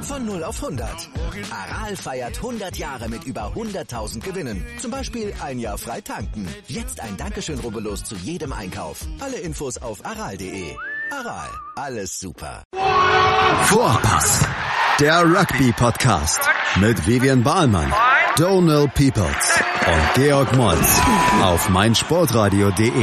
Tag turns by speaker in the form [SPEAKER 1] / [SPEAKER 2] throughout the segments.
[SPEAKER 1] Von 0 auf 100. Aral feiert 100 Jahre mit über 100.000 Gewinnen. Zum Beispiel ein Jahr frei tanken. Jetzt ein Dankeschön, rubbellos zu jedem Einkauf. Alle Infos auf aral.de. Aral, alles super.
[SPEAKER 2] Vorpass, der Rugby-Podcast mit Vivian Bahlmann, Donal Peoples und Georg Moltz auf meinsportradio.de.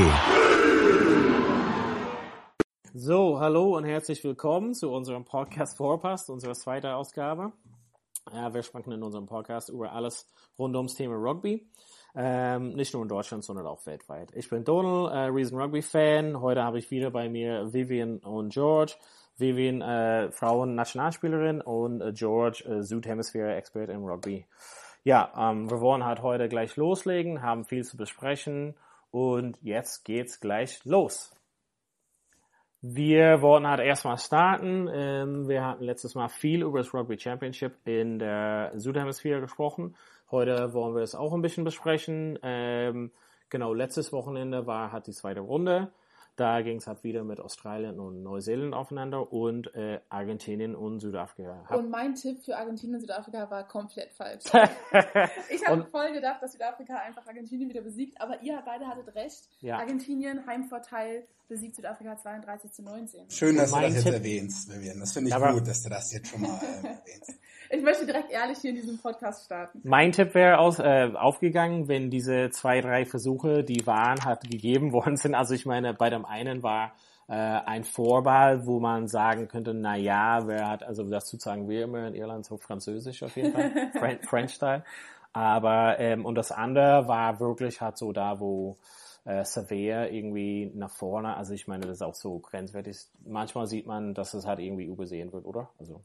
[SPEAKER 3] So, hallo und herzlich willkommen zu unserem Podcast Vorpass, unserer zweiten Ausgabe. Wir sprechen in unserem Podcast über alles rund ums Thema Rugby. Nicht nur in Deutschland, sondern auch weltweit. Ich bin Donal, riesen Rugby-Fan. Heute habe ich wieder bei mir Vivian und George. Vivian, Frauen-Nationalspielerin und George, Südhemisphäre-Expert im Rugby. Ja, wir wollen halt heute gleich loslegen, haben viel zu besprechen und jetzt geht's gleich los. Wir wollten halt erstmal starten. Wir hatten letztes Mal viel über das Rugby Championship in der Südhemisphäre gesprochen. Heute wollen wir es auch ein bisschen besprechen. Genau, letztes Wochenende war die zweite Runde. Da ging es halt wieder mit Australien und Neuseeland aufeinander und Argentinien und Südafrika.
[SPEAKER 4] Und mein Tipp für Argentinien und Südafrika war komplett falsch. Ich habe voll gedacht, dass Südafrika einfach Argentinien wieder besiegt, aber ihr beide hattet recht. Ja. Argentinien, Heimvorteil, besiegt Südafrika 32-19.
[SPEAKER 5] Schön, dass du das jetzt erwähnst, Vivian. Das finde ich gut, dass du das jetzt schon mal erwähnst.
[SPEAKER 4] Ich möchte direkt ehrlich hier in diesem Podcast starten.
[SPEAKER 3] Mein Tipp wäre aufgegangen, wenn diese 2-3 Versuche, die waren, gegeben worden sind. Also ich meine, bei dem einen war ein Vorball, wo man sagen könnte, also das sagen wir immer in Irland so französisch auf jeden Fall, French-Style. Aber, und das andere war wirklich so da, wo Savea irgendwie nach vorne, also ich meine, das ist auch so grenzwertig. Manchmal sieht man, dass es halt irgendwie übersehen wird, oder? Also,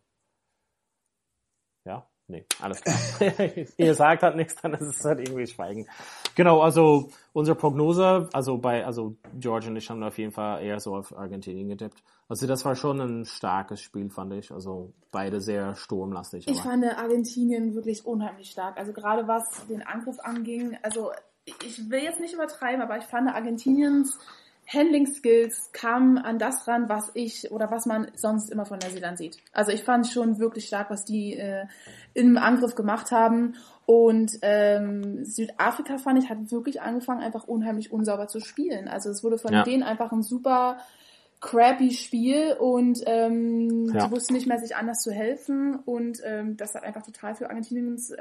[SPEAKER 3] ja? Nee, alles klar. Ihr sagt halt nichts, dann ist es halt irgendwie Schweigen. Genau, also unsere Prognose, also George und ich haben auf jeden Fall eher so auf Argentinien getippt. Also das war schon ein starkes Spiel, fand ich. Also beide sehr sturmlastig.
[SPEAKER 4] Ich fand Argentinien wirklich unheimlich stark. Also gerade was den Angriff anging, also ich will jetzt nicht übertreiben, aber ich fand Argentiniens Handling-Skills kamen an das ran, was man sonst immer von Neuseeland sieht. Also ich fand schon wirklich stark, was die im Angriff gemacht haben. Und Südafrika, fand ich, hat wirklich angefangen, einfach unheimlich unsauber zu spielen. Also es wurde von denen einfach ein super crappy Spiel und sie wussten nicht mehr, sich anders zu helfen. Und das hat einfach total für Argentiniens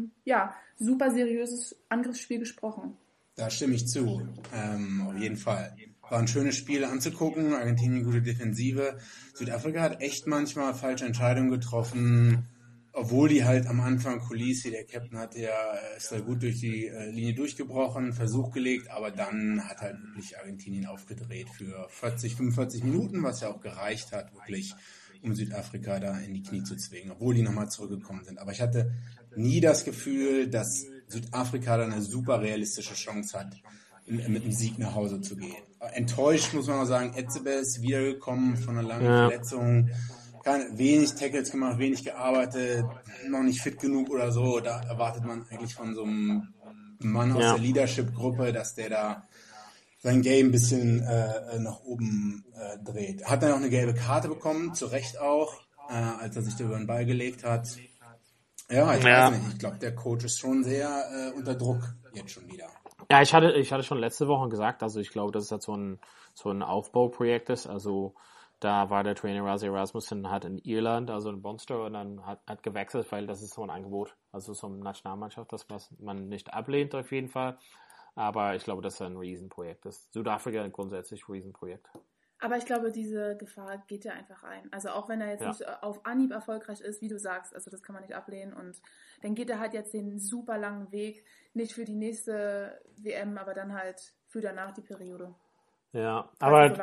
[SPEAKER 4] super seriöses Angriffsspiel gesprochen.
[SPEAKER 5] Da stimme ich zu, auf jeden Fall. War ein schönes Spiel anzugucken, Argentinien gute Defensive. Südafrika hat echt manchmal falsche Entscheidungen getroffen, obwohl die halt am Anfang Kulisi, der Captain, ist da gut durch die Linie durchgebrochen, Versuch gelegt, aber dann hat halt wirklich Argentinien aufgedreht für 45 Minuten, was ja auch gereicht hat, wirklich, um Südafrika da in die Knie zu zwingen, obwohl die nochmal zurückgekommen sind. Aber ich hatte nie das Gefühl, dass Südafrika da eine super realistische Chance hat, mit einem Sieg nach Hause zu gehen. Enttäuscht, muss man auch sagen, Etzebeth ist wiedergekommen von einer langen Verletzung, wenig Tackles gemacht, wenig gearbeitet, noch nicht fit genug oder so. Da erwartet man eigentlich von so einem Mann aus der Leadership-Gruppe, dass der da sein Game ein bisschen nach oben dreht. Hat dann auch eine gelbe Karte bekommen, zu Recht auch, als er sich da über den Ball gelegt hat. Ja, ich weiß nicht. Ich glaube, der Coach ist schon sehr unter Druck jetzt schon wieder.
[SPEAKER 3] Ja, ich hatte schon letzte Woche gesagt, also ich glaube, dass es halt so ein Aufbauprojekt ist. Also da war der Trainer Rassie Rasmussen hat in Irland, also in Munster, und dann hat gewechselt, weil das ist so ein Angebot, also so eine Nationalmannschaft, das was man nicht ablehnt auf jeden Fall. Aber ich glaube, dass es ein Riesenprojekt ist. Südafrika ein grundsätzlich Riesenprojekt.
[SPEAKER 4] Aber ich glaube, diese Gefahr geht ja einfach ein. Also auch wenn er jetzt nicht auf Anhieb erfolgreich ist, wie du sagst, also das kann man nicht ablehnen. Und dann geht er halt jetzt den super langen Weg, nicht für die nächste WM, aber dann halt für danach die Periode.
[SPEAKER 3] Ja, aber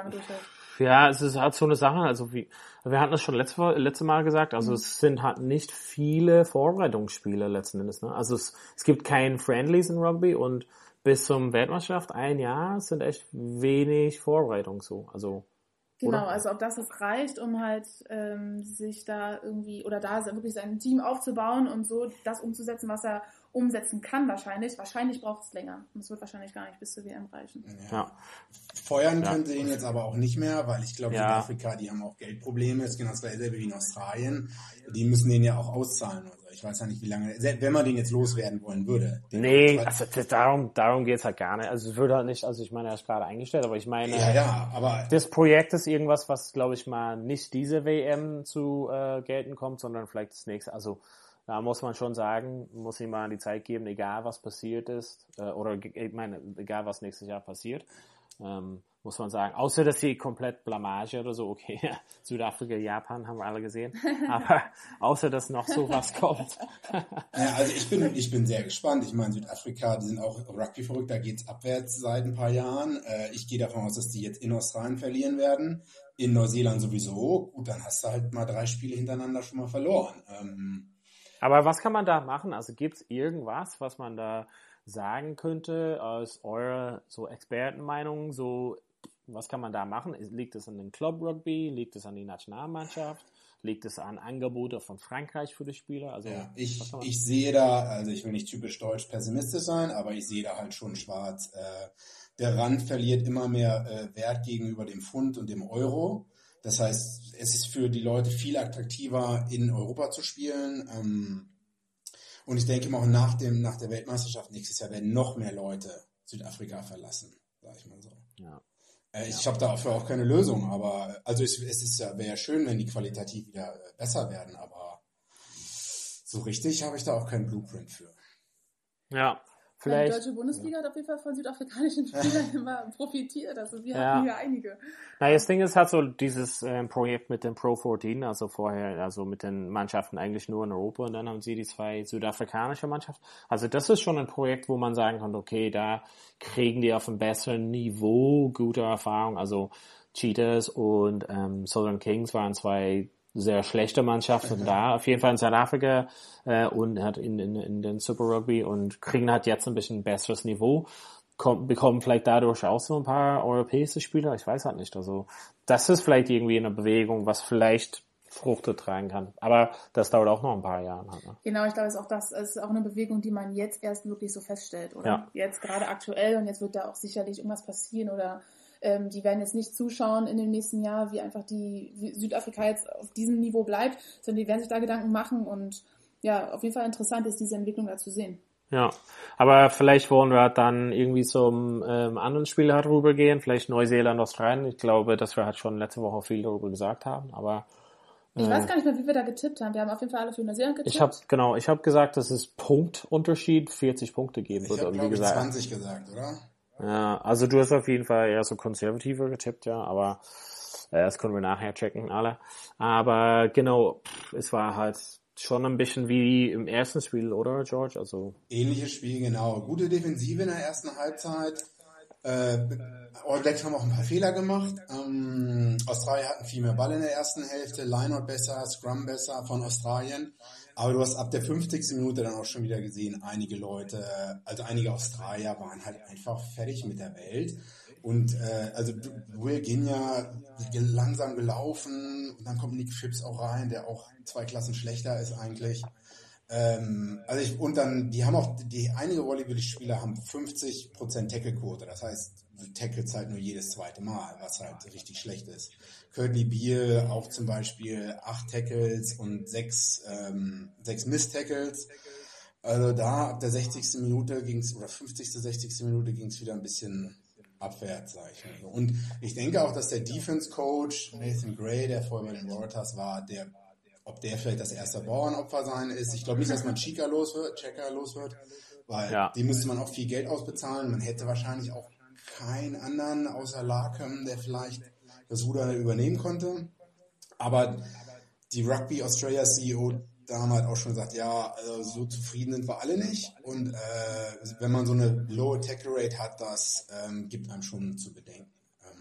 [SPEAKER 3] es ist halt so eine Sache, also wir hatten das schon letzte Mal gesagt, also es sind halt nicht viele Vorbereitungsspiele letzten Endes, ne? Also es gibt keinen Friendlies in Rugby und bis zum Weltmeisterschaft ein Jahr sind echt wenig Vorbereitung so, also
[SPEAKER 4] genau, also ob das jetzt reicht, um halt sich da irgendwie, oder da wirklich sein Team aufzubauen und so das umzusetzen, was er umsetzen kann wahrscheinlich. Wahrscheinlich braucht es länger. Und es wird wahrscheinlich gar nicht bis zur WM reichen.
[SPEAKER 3] Ja.
[SPEAKER 5] Feuern könnte ihn jetzt aber auch nicht mehr, weil ich glaube, Südafrika, die haben auch Geldprobleme. Das ist genau dasselbe wie in Australien. Die müssen den ja auch auszahlen. Also ich weiß ja nicht, wie lange, wenn man den jetzt loswerden wollen würde.
[SPEAKER 3] Nee, also darum geht's halt gar nicht. Also es wird halt nicht, also ich meine, er ist gerade eingestellt, aber ich meine,
[SPEAKER 5] aber
[SPEAKER 3] das Projekt ist irgendwas, was, glaube ich mal, nicht diese WM zu gelten kommt, sondern vielleicht das nächste. Also da muss man schon sagen, muss ihm mal die Zeit geben, egal was passiert ist, oder ich meine, egal was nächstes Jahr passiert, muss man sagen, außer dass sie komplett Blamage oder so, okay, Südafrika, Japan haben wir alle gesehen, aber außer dass noch so was kommt.
[SPEAKER 5] Ja, also ich bin sehr gespannt. Ich meine, Südafrika, die sind auch Rugby verrückt, da geht's abwärts seit ein paar Jahren. Ich gehe davon aus, dass die jetzt in Australien verlieren werden, in Neuseeland sowieso. Gut, dann hast du halt mal 3 Spiele hintereinander schon mal verloren.
[SPEAKER 3] Aber was kann man da machen? Also gibt's irgendwas, was man da sagen könnte aus eurer so Expertenmeinung? So, was kann man da machen? Liegt es an den Club Rugby? Liegt es an die Nationalmannschaft? Liegt es an Angebote von Frankreich für die Spieler? Also
[SPEAKER 5] ja, ich sehe da, also ich will nicht typisch deutsch pessimistisch sein, aber ich sehe da halt schon schwarz. Der Rand verliert immer mehr Wert gegenüber dem Pfund und dem Euro. Das heißt, es ist für die Leute viel attraktiver, in Europa zu spielen. Und ich denke mal auch nach der Weltmeisterschaft nächstes Jahr werden noch mehr Leute Südafrika verlassen, sag ich mal so.
[SPEAKER 3] Ja.
[SPEAKER 5] Ich habe dafür auch keine Lösung, aber also wäre ja schön, wenn die qualitativ wieder besser werden, aber so richtig habe ich da auch keinen Blueprint für.
[SPEAKER 3] Ja. Vielleicht,
[SPEAKER 4] die deutsche Bundesliga hat auf jeden Fall von südafrikanischen Spielern immer profitiert. Also wir hatten hier einige.
[SPEAKER 3] Na, das Ding ist halt so dieses Projekt mit dem Pro 14, also vorher, also mit den Mannschaften eigentlich nur in Europa und dann haben sie die 2 südafrikanische Mannschaften. Also das ist schon ein Projekt, wo man sagen kann, okay, da kriegen die auf einem besseren Niveau gute Erfahrung. Also Cheetahs und Southern Kings waren 2 sehr schlechte Mannschaften da, auf jeden Fall in Südafrika und hat in den Super Rugby und kriegen halt jetzt ein bisschen besseres Niveau, bekommen vielleicht dadurch auch so ein paar europäische Spieler, ich weiß halt nicht, also das ist vielleicht irgendwie eine Bewegung, was vielleicht Früchte tragen kann, aber das dauert auch noch ein paar Jahre. Halt, ne?
[SPEAKER 4] Genau, ich glaube, es ist auch eine Bewegung, die man jetzt erst wirklich so feststellt, oder? Ja. Jetzt gerade aktuell und jetzt wird da auch sicherlich irgendwas passieren oder die werden jetzt nicht zuschauen in dem nächsten Jahr, wie einfach wie Südafrika jetzt auf diesem Niveau bleibt, sondern die werden sich da Gedanken machen und ja, auf jeden Fall interessant ist, diese Entwicklung da zu sehen.
[SPEAKER 3] Ja, aber vielleicht wollen wir dann irgendwie zum anderen Spiel halt rübergehen, vielleicht Neuseeland, Australien. Ich glaube, dass wir halt schon letzte Woche viel darüber gesagt haben, aber
[SPEAKER 4] ich weiß gar nicht mehr, wie wir da getippt haben. Wir haben auf jeden Fall alle für Neuseeland getippt.
[SPEAKER 3] Ich habe gesagt, dass es Punktunterschied 40 Punkte geben wird.
[SPEAKER 5] Ich habe, glaube ich, 20 gesagt, oder?
[SPEAKER 3] Ja, also du hast auf jeden Fall eher so konservativer getippt, ja, aber das können wir nachher checken, alle. Aber genau, es war halt schon ein bisschen wie im ersten Spiel, oder, George? Also
[SPEAKER 5] ähnliches Spiel, genau. Gute Defensive in der ersten Halbzeit. All Blacks haben auch ein paar Fehler gemacht. Australien hatten viel mehr Ball in der ersten Hälfte, Lineout besser, Scrum besser von Australien. Aber du hast ab der 50. Minute dann auch schon wieder gesehen, einige Leute, also einige Australier waren halt einfach fertig mit der Welt. Und also Will Ginja langsam gelaufen und dann kommt Nick Phipps auch rein, der auch 2 Klassen schlechter ist eigentlich. Und dann, einige Volleyball-Spieler haben 50% Tackle-Quote, das heißt, du tackelst halt nur jedes zweite Mal, was halt richtig schlecht ist. Courtney Beale auch zum Beispiel 8 Tackles und 6 Miss-Tackles. Also da ab der 60. Minute ging's, oder 50., 60. Minute ging's wieder ein bisschen abwärts, sag ich mal. Und ich denke auch, dass der Defense-Coach Nathan Gray, der vorher bei den Waratahs war, ob der vielleicht das erste Bauernopfer sein ist. Ich glaube nicht, dass man Checker los wird, weil die müsste man auch viel Geld ausbezahlen. Man hätte wahrscheinlich auch keinen anderen außer Larkham, der vielleicht das Ruder übernehmen konnte. Aber die Rugby Australia CEO da haben halt auch schon gesagt, ja, also so zufrieden sind wir alle nicht. Und wenn man so eine low Tackle Rate hat, das gibt einem schon zu bedenken.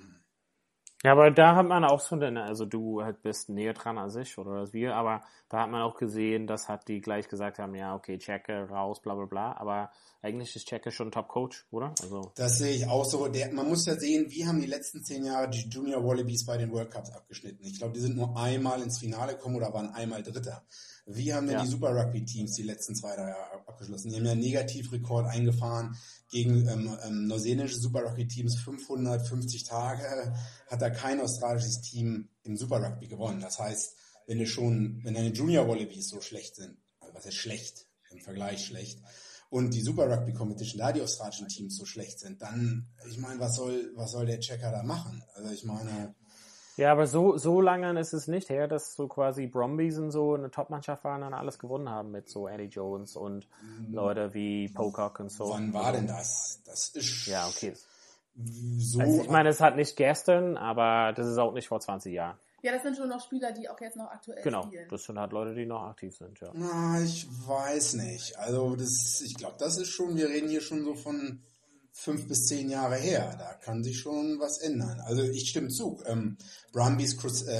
[SPEAKER 3] Ja, aber da hat man auch so, also du halt bist näher dran als ich oder als wir, aber da hat man auch gesehen, dass halt die gleich gesagt haben, ja, okay, Checke raus, bla bla bla, aber eigentlich ist Checke schon Top-Coach, oder? Also
[SPEAKER 5] das sehe ich auch so. Man muss ja sehen, wie haben die letzten 10 Jahre die Junior Wallabies bei den World Cups abgeschnitten. Ich glaube, die sind nur einmal ins Finale gekommen oder waren einmal Dritter. Wie haben denn die Super Rugby-Teams die letzten 2-3 Jahre abgeschlossen? Die haben ja einen Negativrekord eingefahren gegen neuseeländische Super Rugby-Teams. 550 Tage hat da kein australisches Team im Super Rugby gewonnen. Das heißt, wenn deine Junior Wallabies so schlecht sind, also was ist schlecht, im Vergleich schlecht, und die Super Rugby Competition, da die australischen Teams so schlecht sind, dann, ich meine, was soll der Checker da machen? Also ich meine...
[SPEAKER 3] Ja, aber so lange ist es nicht her, dass so quasi Brumbies und so eine Top-Mannschaft waren und alles gewonnen haben mit so Eddie Jones und Leute wie Pocock und so.
[SPEAKER 5] Wann war denn das? Das ist...
[SPEAKER 3] Ja, okay.
[SPEAKER 5] So...
[SPEAKER 3] Also ich meine, es hat nicht gestern, aber das ist auch nicht vor 20 Jahren.
[SPEAKER 4] Ja, das sind schon noch Spieler, die auch jetzt noch aktuell spielen.
[SPEAKER 3] Genau, das sind halt Leute, die noch aktiv sind, ja.
[SPEAKER 5] Na, ich weiß nicht. Also ich glaube, das ist schon, wir reden hier schon so von 5 bis 10 Jahre her. Da kann sich schon was ändern. Also ich stimme zu. Brumbies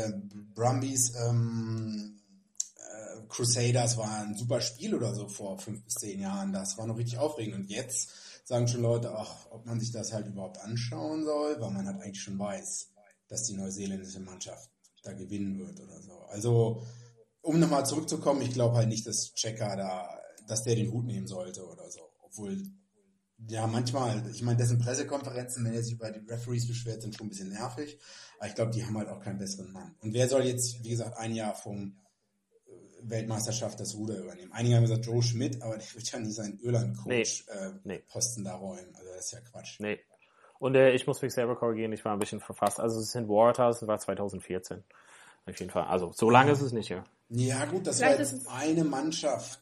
[SPEAKER 5] Crusaders war ein super Spiel oder so vor 5 bis 10 Jahren. Das war noch richtig aufregend. Und jetzt sagen schon Leute, ob man sich das halt überhaupt anschauen soll, weil man halt eigentlich schon weiß, dass die neuseeländische Mannschaft da gewinnen wird oder so. Also, um nochmal zurückzukommen, ich glaube halt nicht, dass Checker dass der den Hut nehmen sollte oder so. Obwohl, ja, manchmal, ich meine, dessen Pressekonferenzen, wenn er sich über die Referees beschwert, sind schon ein bisschen nervig. Aber ich glaube, die haben halt auch keinen besseren Mann. Und wer soll jetzt, wie gesagt, ein Jahr vom Weltmeisterschaft das Ruder übernehmen? Einige haben gesagt, Joe Schmidt, aber der wird ja nicht seinen Irland-Coach-Posten da räumen. Also das ist ja Quatsch.
[SPEAKER 3] Nee. Und ich muss mich selber korrigieren, ich war ein bisschen verfasst. Also es sind Waratahs, das war 2014. Auf jeden Fall. Also so lange ist es nicht, ja.
[SPEAKER 5] Ja gut, das war jetzt eine Mannschaft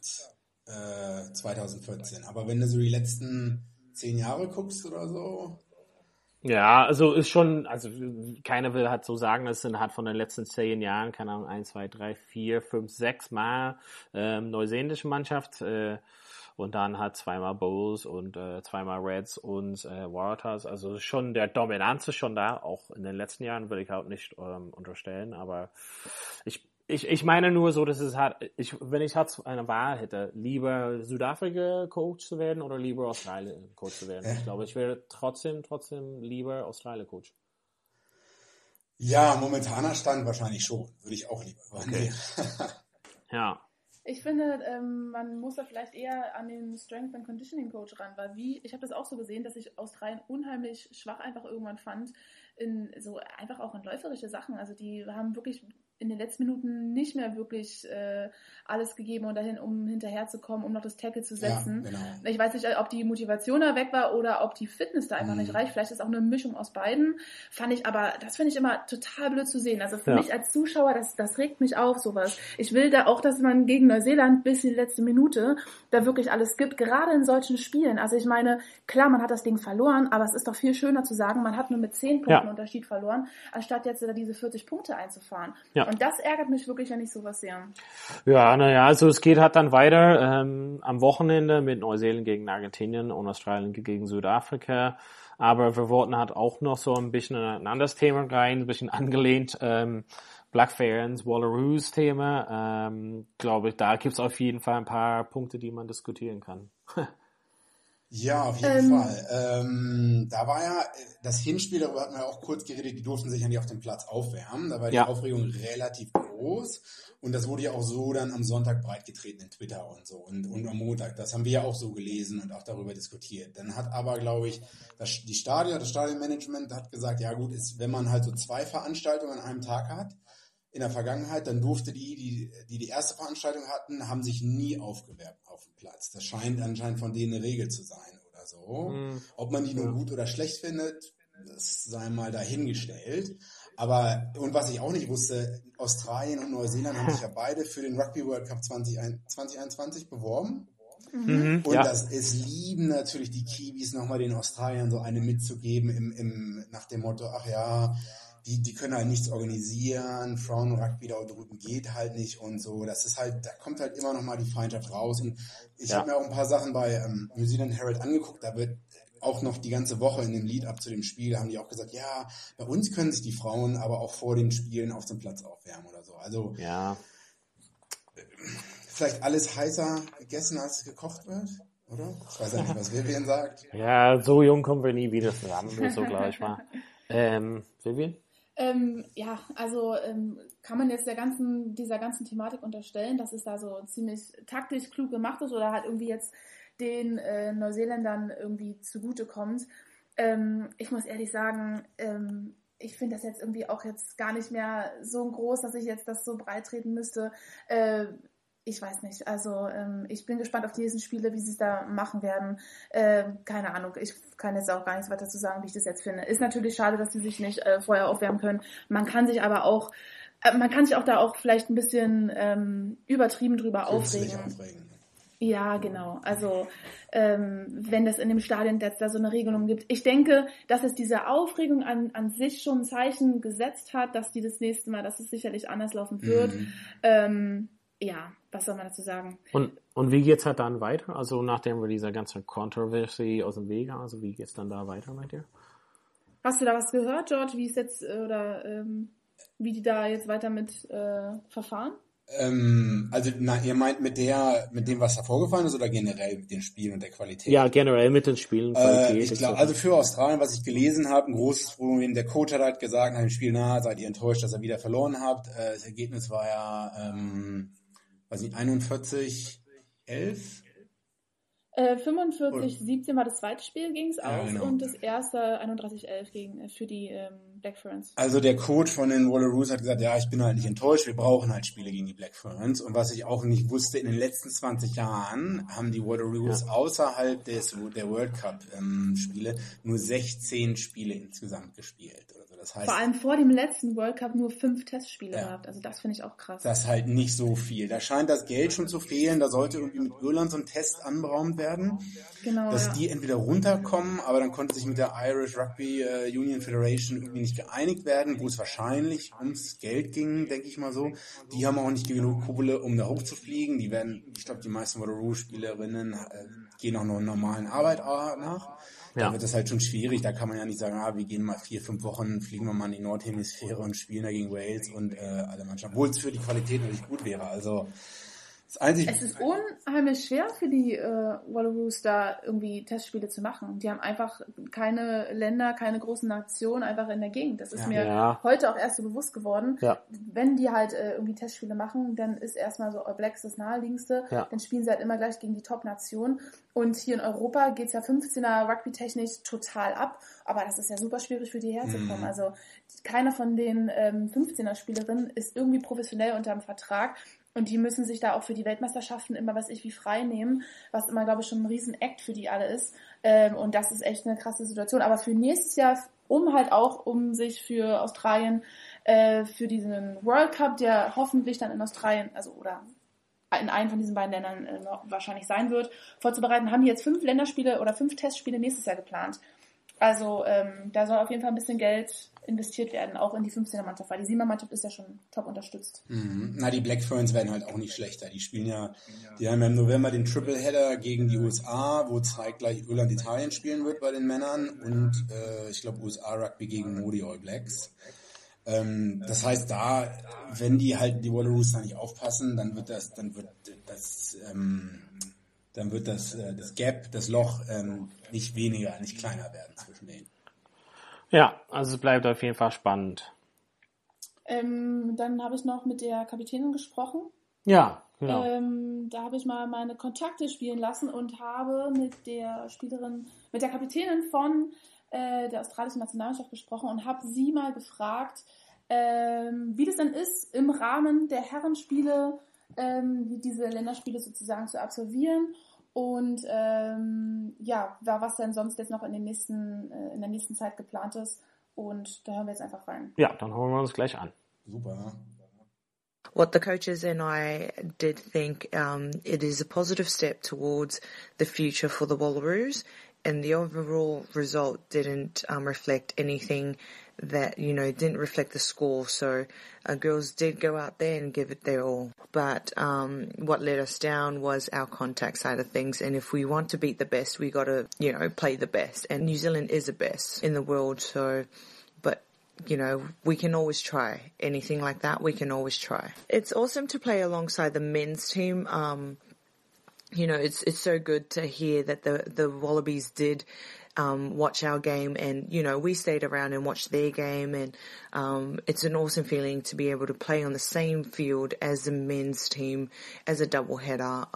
[SPEAKER 5] 2014. Aber wenn du so die letzten 10 Jahre guckst oder so...
[SPEAKER 3] Ja, also ist schon, also keiner will halt so sagen, es sind halt von den letzten 10 Jahren, keine Ahnung, 1, 2, 3, 4, 5, 6 Mal neuseeländische Mannschaft und dann halt 2-mal Bulls und 2-mal Reds und Waratahs. Also schon der Dominanz ist schon da, auch in den letzten Jahren würde ich halt nicht unterstellen, aber ich meine nur so, dass es halt, wenn ich halt eine Wahl hätte, lieber Südafrika-Coach zu werden oder lieber Australien-Coach zu werden. Ich glaube, ich wäre trotzdem lieber Australien-Coach.
[SPEAKER 5] Ja, momentaner Stand wahrscheinlich schon. Würde ich auch lieber.
[SPEAKER 3] Okay. Ja.
[SPEAKER 4] Ich finde, man muss da vielleicht eher an den Strength and Conditioning Coach ran, weil ich habe das auch so gesehen, dass ich Australien unheimlich schwach einfach irgendwann fand, einfach auch in läuferische Sachen. Also die haben wirklich in den letzten Minuten nicht mehr wirklich alles gegeben und dahin, um hinterherzukommen, um noch das Tackle zu setzen. Ja, genau. Ich weiß nicht, ob die Motivation da weg war oder ob die Fitness da einfach nicht reicht. Vielleicht ist auch eine Mischung aus beiden. Das finde ich immer total blöd zu sehen. Also für mich als Zuschauer, das regt mich auf, sowas. Ich will da auch, dass man gegen Neuseeland bis in die letzte Minute da wirklich alles gibt, gerade in solchen Spielen. Also ich meine, klar, man hat das Ding verloren, aber es ist doch viel schöner zu sagen, man hat nur mit 10 Punkten Unterschied verloren, anstatt jetzt diese 40 Punkte einzufahren. Ja. Und das ärgert mich wirklich, wenn ich sowas sehe.
[SPEAKER 3] Ja, also es geht halt dann weiter am Wochenende mit Neuseeland gegen Argentinien und Australien gegen Südafrika. Aber wir wollten halt auch noch so ein bisschen ein anderes Thema rein, ein bisschen angelehnt. Black Ferns, Wallaroos Thema. Glaube ich, da gibt's auf jeden Fall ein paar Punkte, die man diskutieren kann.
[SPEAKER 5] Ja, auf jeden Fall. Da war ja das Hinspiel, darüber hatten wir auch kurz geredet, die durften sich ja nicht auf dem Platz aufwärmen. Da war die Aufregung relativ groß und das wurde ja auch so dann am Sonntag breitgetreten in Twitter und so und am Montag. Das haben wir ja auch so gelesen und auch darüber diskutiert. Dann hat aber, glaube ich, das Stadionmanagement hat gesagt, ja gut, wenn man halt so 2 Veranstaltungen an einem Tag hat, in der Vergangenheit, dann durfte die erste Veranstaltung hatten, haben sich nie aufgewärmt auf dem Platz. Das scheint anscheinend von denen eine Regel zu sein oder so. Ob man die nur gut oder schlecht findet, das sei mal dahingestellt. Aber, und was ich auch nicht wusste, Australien und Neuseeland haben sich ja beide für den Rugby World Cup 2021 beworben. Und es lieben natürlich die Kiwis nochmal den Australiern so eine mitzugeben nach dem Motto, ach ja, die können halt nichts organisieren, Frauen-Rugby da drüben geht halt nicht und so. Das ist halt, da kommt halt immer noch mal die Feindschaft raus. Und ich habe mir auch ein paar Sachen bei New Zealand Herald angeguckt, da wird auch noch die ganze Woche in dem Lead-Up zu dem Spiel, haben die auch gesagt, ja, bei uns können sich die Frauen aber auch vor den Spielen auf dem Platz aufwärmen oder so. Also vielleicht alles heißer gegessen, als es gekocht wird, oder? Ich weiß ja nicht, was Vivian sagt.
[SPEAKER 3] Ja, so jung kommen wir nie wieder zusammen, so glaube ich mal. Vivian?
[SPEAKER 4] Ja, also kann man jetzt dieser ganzen Thematik unterstellen, dass es da so ziemlich taktisch klug gemacht ist oder halt irgendwie jetzt den Neuseeländern irgendwie zugutekommt. Ich muss ehrlich sagen, ich finde das jetzt irgendwie auch jetzt gar nicht mehr so groß, dass ich jetzt das so breit treten müsste. Ich weiß nicht, also ich bin gespannt auf die nächsten Spiele, wie sie es da machen werden. Keine Ahnung, ich kann jetzt auch gar nichts weiter zu sagen, wie ich das jetzt finde. Ist natürlich schade, dass sie sich nicht vorher aufwärmen können. Man kann sich auch da auch vielleicht ein bisschen übertrieben drüber aufregen. Ja, genau. Also wenn es in dem Stadion jetzt da so eine Regelung gibt. Ich denke, dass es diese Aufregung an sich schon ein Zeichen gesetzt hat, dass die das nächste Mal, dass es sicherlich anders laufen wird. Ja, was soll man dazu sagen?
[SPEAKER 3] Und wie geht's halt dann weiter? Also nachdem wir dieser ganzen Controversy aus dem Weg haben, also wie geht's dann da weiter mit dir?
[SPEAKER 4] Hast du da was gehört, George, wie es jetzt wie die da jetzt weiter mit verfahren?
[SPEAKER 5] Also ihr meint mit dem, was da vorgefallen ist, oder generell mit den Spielen und der Qualität?
[SPEAKER 3] Ja, generell mit den Spielen, Qualität.
[SPEAKER 5] Ich glaube, also für Australien, was ich gelesen habe, ein großes Problem, der Coach hat halt gesagt, nach dem Spiel, seid ihr enttäuscht, dass ihr wieder verloren habt. Das Ergebnis war ja 41-11.
[SPEAKER 4] 45-17 war das zweite Spiel, ging es aus,
[SPEAKER 5] genau.
[SPEAKER 4] Und das erste 31-11 für die Black Ferns.
[SPEAKER 5] Also der Coach von den Wallaroos hat gesagt, ja, ich bin halt nicht enttäuscht, wir brauchen halt Spiele gegen die Black Ferns. Und was ich auch nicht wusste, in den letzten 20 Jahren haben die Wallaroos außerhalb der World Cup Spiele nur 16 Spiele insgesamt gespielt. Das heißt,
[SPEAKER 4] vor allem vor dem letzten World Cup nur 5 Testspiele gehabt. Also das finde ich auch krass.
[SPEAKER 5] Das ist halt nicht so viel. Da scheint das Geld schon zu fehlen. Da sollte irgendwie mit Irland so ein Test anberaumt werden.
[SPEAKER 4] Genau,
[SPEAKER 5] dass die entweder runterkommen, aber dann konnte sich mit der Irish Rugby Union Federation irgendwie nicht geeinigt werden, wo es wahrscheinlich ums Geld ging, denke ich mal so. Die haben auch nicht genug Kohle, um da hochzufliegen. Die werden, ich glaube, die meisten Wallaroos-Spielerinnen gehen auch noch einer normalen Arbeit nach. Da wird es halt schon schwierig, da kann man ja nicht sagen, wir gehen mal 4-5 Wochen, fliegen wir mal in die Nordhemisphäre und spielen da gegen Wales und alle Mannschaften, obwohl es für die Qualität natürlich gut wäre. Also
[SPEAKER 4] es ist unheimlich schwer für die Wallaroos da irgendwie Testspiele zu machen. Die haben einfach keine Länder, keine großen Nationen einfach in der Gegend. Das ist mir heute auch erst so bewusst geworden. Ja. Wenn die halt irgendwie Testspiele machen, dann ist erstmal so All Blacks das naheliegendste. Ja. Dann spielen sie halt immer gleich gegen die Top-Nationen. Und hier in Europa geht's ja 15er Rugby-technisch total ab. Aber das ist ja super schwierig für die herzukommen. Also keiner von den 15er-Spielerinnen ist irgendwie professionell unter dem Vertrag. Und die müssen sich da auch für die Weltmeisterschaften immer wie frei nehmen, was immer, glaube ich, schon ein Riesen-Act für die alle ist. Und das ist echt eine krasse Situation. Aber für nächstes Jahr, um sich für Australien, für diesen World Cup, der hoffentlich dann in Australien, oder in einem von diesen beiden Ländern wahrscheinlich sein wird, vorzubereiten, haben die jetzt 5 Länderspiele oder 5 Testspiele nächstes Jahr geplant. Also da soll auf jeden Fall ein bisschen Geld investiert werden, auch in die 15er-Mannschaft, weil die 7er-Mannschaft ist ja schon top unterstützt.
[SPEAKER 5] Die Black Ferns werden halt auch nicht schlechter. Die haben ja im November den Tripleheader gegen die USA, wo zeitgleich Irland Italien spielen wird bei den Männern und ich glaube USA Rugby gegen Modi All Blacks. Das heißt, wenn die Wallaroos da nicht aufpassen, dann wird das Gap, das Loch nicht weniger, nicht kleiner werden zwischen denen.
[SPEAKER 3] Ja, also es bleibt auf jeden Fall spannend.
[SPEAKER 4] Dann habe ich noch mit der Kapitänin gesprochen.
[SPEAKER 3] Ja, genau.
[SPEAKER 4] Da habe ich mal meine Kontakte spielen lassen und habe mit der Kapitänin von der australischen Nationalmannschaft gesprochen und habe sie mal gefragt, wie das dann ist, im Rahmen der Herrenspiele diese Länderspiele sozusagen zu absolvieren. Und was denn sonst jetzt noch in der nächsten Zeit geplant ist. Und da hören wir jetzt einfach rein.
[SPEAKER 3] Ja, dann hören wir uns gleich an.
[SPEAKER 5] Super.
[SPEAKER 6] What the coaches and I did think it is a positive step towards the future for the Wallaroos, and the overall result didn't reflect anything that, didn't reflect the score. So girls did go out there and give it their all. But what let us down was our contact side of things. And if we want to beat the best, we got to, play the best. And New Zealand is the best in the world. So, but, we can always try. Anything like that, we can always try. It's awesome to play alongside the men's team. It's so good to hear that the Wallabies did watch our game, and we stayed around and watched their game, and it's an awesome feeling to be able to play on the same field as the men's team as a doubleheader.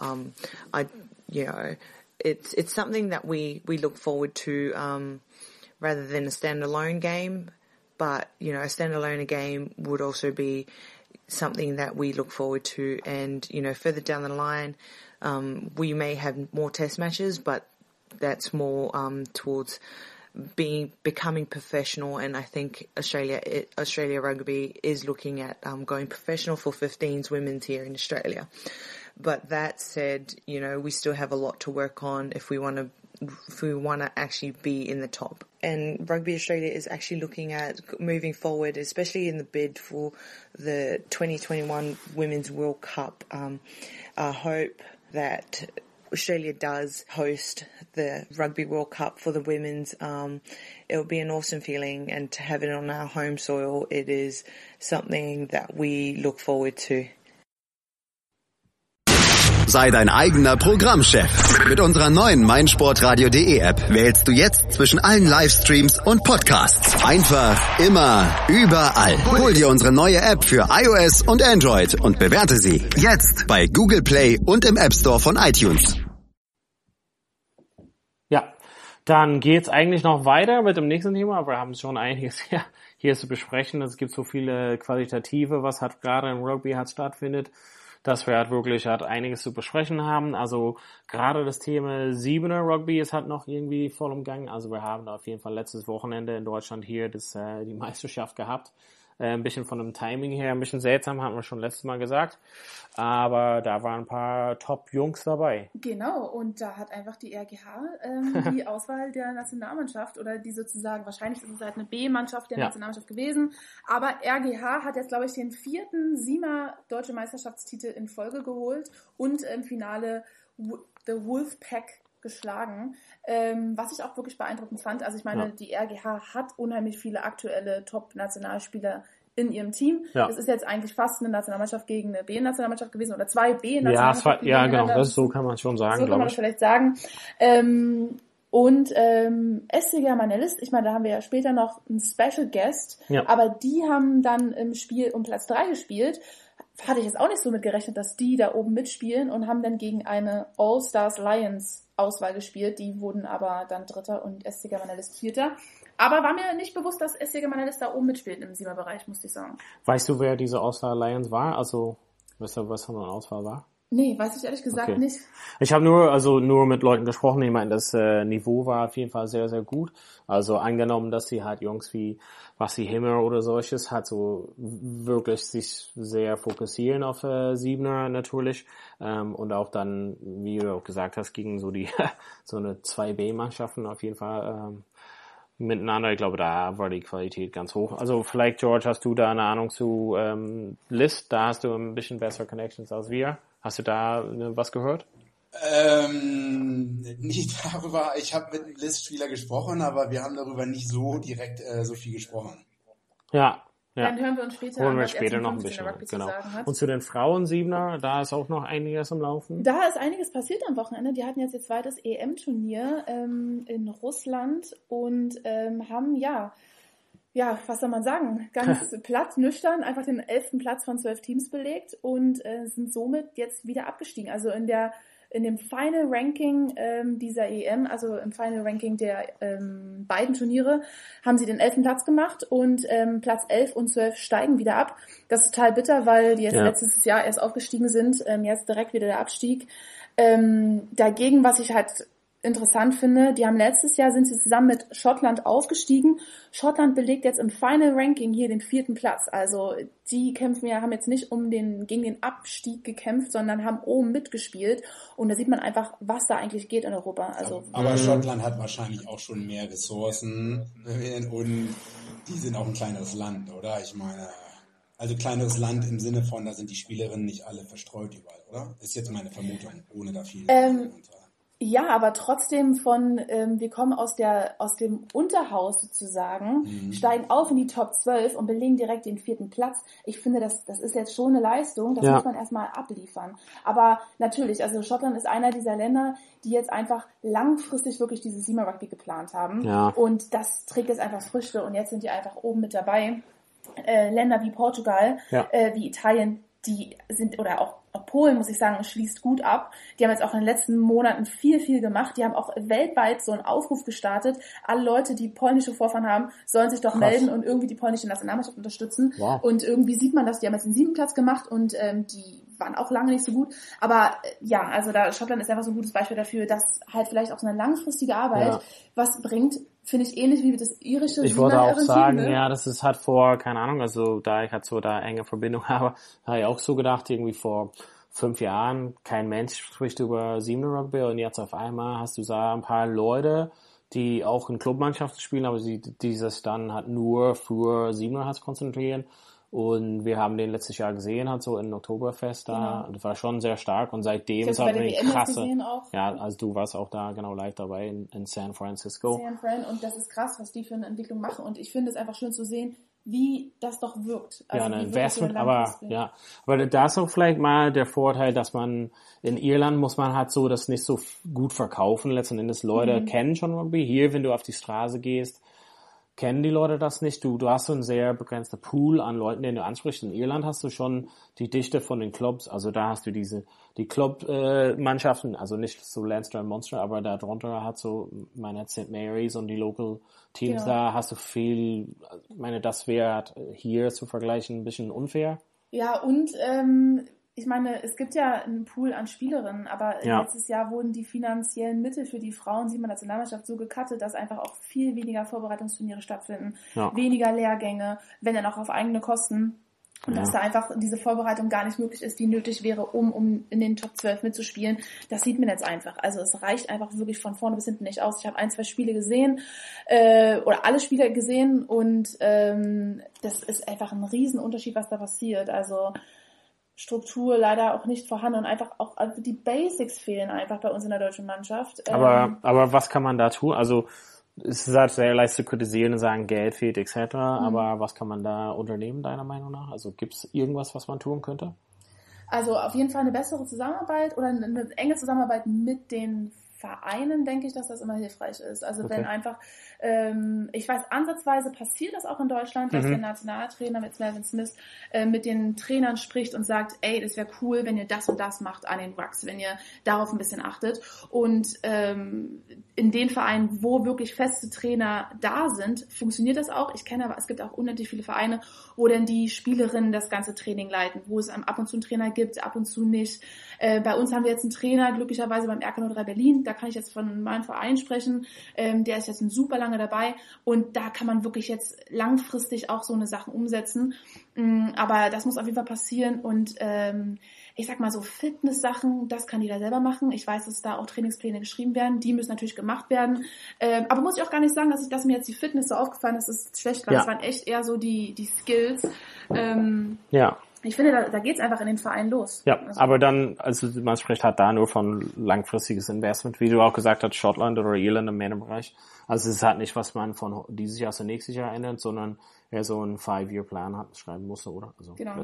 [SPEAKER 6] It's something that we look forward to rather than a standalone game, but a standalone game would also be something that we look forward to, and further down the line we may have more test matches, but that's more towards becoming professional, and I think Australia Rugby is looking at going professional for 15s women's here in Australia. But that said, we still have a lot to work on if we want to actually be in the top. And Rugby Australia is actually looking at moving forward, especially in the bid for the 2021 Women's World Cup. I hope that Australia does host the Rugby World Cup for the women's. It'll be an awesome feeling, and to have it on our home soil, it is something that we look forward to.
[SPEAKER 2] Sei dein eigener Programmchef. Mit unserer neuen meinsportradio.de App wählst du jetzt zwischen allen Livestreams und Podcasts. Einfach, immer, überall. Hol dir unsere neue App für iOS und Android und bewerte sie jetzt bei Google Play und im App Store von iTunes.
[SPEAKER 3] Ja, dann geht's eigentlich noch weiter mit dem nächsten Thema, aber wir haben schon einiges hier zu besprechen. Es gibt so viele Qualitative, was gerade im Rugby stattfindet, dass wir wirklich einiges zu besprechen haben. Also gerade das Thema 7er Rugby ist noch irgendwie voll im Gang. Also wir haben auf jeden Fall letztes Wochenende in Deutschland hier die Meisterschaft gehabt. Ein bisschen von dem Timing her, ein bisschen seltsam, hatten wir schon letztes Mal gesagt. Aber da waren ein paar Top-Jungs dabei.
[SPEAKER 4] Genau, und da hat einfach die RGH die Auswahl der Nationalmannschaft, oder die sozusagen, wahrscheinlich ist es halt eine B-Mannschaft der Nationalmannschaft gewesen, aber RGH hat jetzt, glaube ich, den 4. SIMA Deutsche Meisterschaftstitel in Folge geholt und im Finale The Wolfpack geschlagen, was ich auch wirklich beeindruckend fand. Also ich meine, die RGH hat unheimlich viele aktuelle Top-Nationalspieler in ihrem Team. Ja. Das ist jetzt eigentlich fast eine Nationalmannschaft gegen eine B-Nationalmannschaft gewesen, oder 2 B-Nationalmannschaften.
[SPEAKER 3] Ja, genau, so kann man schon sagen,
[SPEAKER 4] so kann man das vielleicht sagen. Essiger Manelist, ich meine, da haben wir ja später noch einen Special Guest, aber die haben dann im Spiel um Platz 3 gespielt. Hatte ich jetzt auch nicht so mit gerechnet, dass die da oben mitspielen, und haben dann gegen eine All-Stars Lions Auswahl gespielt. Die wurden aber dann Dritter und Essiger Manelist Vierter. Aber war mir nicht bewusst, dass Essiger Manelist da oben mitspielt im 7er-Bereich, musste ich sagen.
[SPEAKER 3] Weißt du, wer diese All-Star Lions war? Also, weißt du, was von der Auswahl war?
[SPEAKER 4] Nee, weiß ich ehrlich gesagt nicht.
[SPEAKER 3] Ich habe nur mit Leuten gesprochen, die meinten, das Niveau war auf jeden Fall sehr, sehr gut. Also angenommen, dass sie Jungs wie Basti Himmer oder solches so wirklich sich sehr fokussieren auf 7er natürlich. Und auch dann, wie du auch gesagt hast, gegen so eine 2B-Mannschaften auf jeden Fall miteinander. Ich glaube, da war die Qualität ganz hoch. Also vielleicht, George, hast du da eine Ahnung zu List? Da hast du ein bisschen bessere Connections als wir. Hast du da was gehört?
[SPEAKER 5] Nicht darüber. Ich habe mit einem List-Spieler gesprochen, aber wir haben darüber nicht so direkt so viel gesprochen.
[SPEAKER 3] Ja.
[SPEAKER 4] Dann hören wir uns später
[SPEAKER 3] an, später noch ein bisschen. Genau. Und zu den Frauen 7er, da ist auch noch einiges am Laufen.
[SPEAKER 4] Da ist einiges passiert am Wochenende. Die hatten jetzt ihr zweites EM-Turnier in Russland und haben was soll man sagen, ganz platt, nüchtern, einfach den 11. Platz von 12 Teams belegt und sind somit jetzt wieder abgestiegen. Also in dem Final Ranking dieser EM, also im Final Ranking der beiden Turniere, haben sie den 11. Platz gemacht und Platz 11 und 12 steigen wieder ab. Das ist total bitter, weil die jetzt letztes Jahr erst aufgestiegen sind, jetzt direkt wieder der Abstieg. Dagegen, was ich halt interessant finde, letztes Jahr sind sie zusammen mit Schottland aufgestiegen. Schottland belegt jetzt im Final Ranking hier den 4. Platz. Also die haben jetzt nicht gegen den Abstieg gekämpft, sondern haben oben mitgespielt. Und da sieht man einfach, was da eigentlich geht in Europa. Also,
[SPEAKER 5] aber Schottland hat wahrscheinlich auch schon mehr Ressourcen und die sind auch ein kleineres Land, oder? Ich meine, also kleineres Land im Sinne von, da sind die Spielerinnen nicht alle verstreut überall, oder? Ist jetzt meine Vermutung, ohne da viel zu sagen.
[SPEAKER 4] Ja, aber trotzdem wir kommen aus dem Unterhaus sozusagen, steigen auf in die Top 12 und belegen direkt den 4. Platz. Ich finde, das ist jetzt schon eine Leistung, das muss man erstmal abliefern. Aber natürlich, also Schottland ist einer dieser Länder, die jetzt einfach langfristig wirklich dieses Siemer Rugby geplant haben. Ja. Und das trägt jetzt einfach Früchte und jetzt sind die einfach oben mit dabei. Länder wie Portugal, wie Italien, die sind, oder auch Polen, muss ich sagen, schließt gut ab. Die haben jetzt auch in den letzten Monaten viel gemacht. Die haben auch weltweit so einen Aufruf gestartet. Alle Leute, die polnische Vorfahren haben, sollen sich doch melden und irgendwie die polnische Nationalmannschaft unterstützen. Wow. Und irgendwie sieht man das. Die haben jetzt den 7. Platz gemacht und die waren auch lange nicht so gut. Aber ja, also Schottland ist einfach so ein gutes Beispiel dafür, dass halt vielleicht auch so eine langfristige Arbeit was bringt. Finde ich ähnlich wie das irische.
[SPEAKER 3] Ich wollte auch sagen, ja, das ist halt vor, keine Ahnung, also da ich halt so da enge Verbindung habe ich auch so gedacht, irgendwie vor 5 Jahren, kein Mensch spricht über Siebener Rugby und jetzt auf einmal hast du da ein paar Leute, die auch in Clubmannschaften spielen, aber die sich dann halt nur für Siebener halt konzentrieren. Und wir haben den letztes Jahr gesehen, halt so in Oktoberfest da. Und das war schon sehr stark. Und seitdem ist halt eine krasse. Ja, also du warst auch da genau live dabei in San Francisco.
[SPEAKER 4] San Fran. Und das ist krass, was die für eine Entwicklung machen. Und ich finde es einfach schön zu sehen, wie das doch wirkt. Also
[SPEAKER 3] ja, ein Investment, aber da ist auch vielleicht mal der Vorteil, dass man in Irland muss man halt so das nicht so gut verkaufen. Letzten Endes Leute kennen schon Rugby. Hier, wenn du auf die Straße gehst, kennen die Leute das nicht. Du hast so einen sehr begrenzten Pool an Leuten, den du ansprichst. In Irland hast du schon die Dichte von den Clubs. Also da hast du die Club-Mannschaften, also nicht so Leinster und Munster, aber da drunter hat so, meine St. Mary's und die Local Teams da hast du viel, ich meine, das wäre hier zu vergleichen ein bisschen unfair.
[SPEAKER 4] Ja, und ich meine, es gibt ja einen Pool an Spielerinnen, aber letztes Jahr wurden die finanziellen Mittel für die Frauen-Nationalmannschaft so gecuttet, dass einfach auch viel weniger Vorbereitungsturniere stattfinden, weniger Lehrgänge, wenn dann auch auf eigene Kosten. Und dass da einfach diese Vorbereitung gar nicht möglich ist, die nötig wäre, um in den Top 12 mitzuspielen. Das sieht man jetzt einfach. Also es reicht einfach wirklich von vorne bis hinten nicht aus. Ich habe 1, 2 Spiele gesehen oder alle Spiele gesehen und das ist einfach ein Riesenunterschied, was da passiert. Also Struktur leider auch nicht vorhanden und einfach auch also die Basics fehlen einfach bei uns in der deutschen Mannschaft.
[SPEAKER 3] Aber was kann man da tun? Also es ist halt sehr leicht zu kritisieren und sagen, Geld fehlt etc. Aber was kann man da unternehmen, deiner Meinung nach? Also gibt es irgendwas, was man tun könnte?
[SPEAKER 4] Also auf jeden Fall eine bessere Zusammenarbeit oder eine enge Zusammenarbeit mit den Vereinen, denke ich, dass das immer hilfreich ist. Also wenn einfach, ich weiß, ansatzweise passiert das auch in Deutschland, dass der Nationaltrainer mit Melvin Smith mit den Trainern spricht und sagt, ey, das wäre cool, wenn ihr das und das macht an den Rucks, wenn ihr darauf ein bisschen achtet. Und in den Vereinen, wo wirklich feste Trainer da sind, funktioniert das auch. Ich kenne aber, es gibt auch unendlich viele Vereine, wo dann die Spielerinnen das ganze Training leiten, wo es ab und zu einen Trainer gibt, ab und zu nicht. Bei uns haben wir jetzt einen Trainer, glücklicherweise beim RK03 Berlin, da kann ich jetzt von meinem Verein sprechen, der ist jetzt super lange dabei und da kann man wirklich jetzt langfristig auch so eine Sachen umsetzen, aber das muss auf jeden Fall passieren und ich sag mal so Fitness-Sachen, das kann jeder selber machen. Ich weiß, dass da auch Trainingspläne geschrieben werden, die müssen natürlich gemacht werden, aber muss ich auch gar nicht sagen, dass mir jetzt die Fitness so aufgefallen ist, dass es schlecht war, das waren echt eher so die Skills. Ich finde, da geht's einfach in den Verein los.
[SPEAKER 3] Ja, also, aber dann, also man spricht halt da nur von langfristiges Investment, wie du auch gesagt hast, Schottland oder Irland im Männerbereich. Also es ist halt nicht, was man von dieses Jahr zu nächstes Jahr ändert, sondern eher so einen 5-Year-Plan schreiben muss, oder? Also
[SPEAKER 4] genau,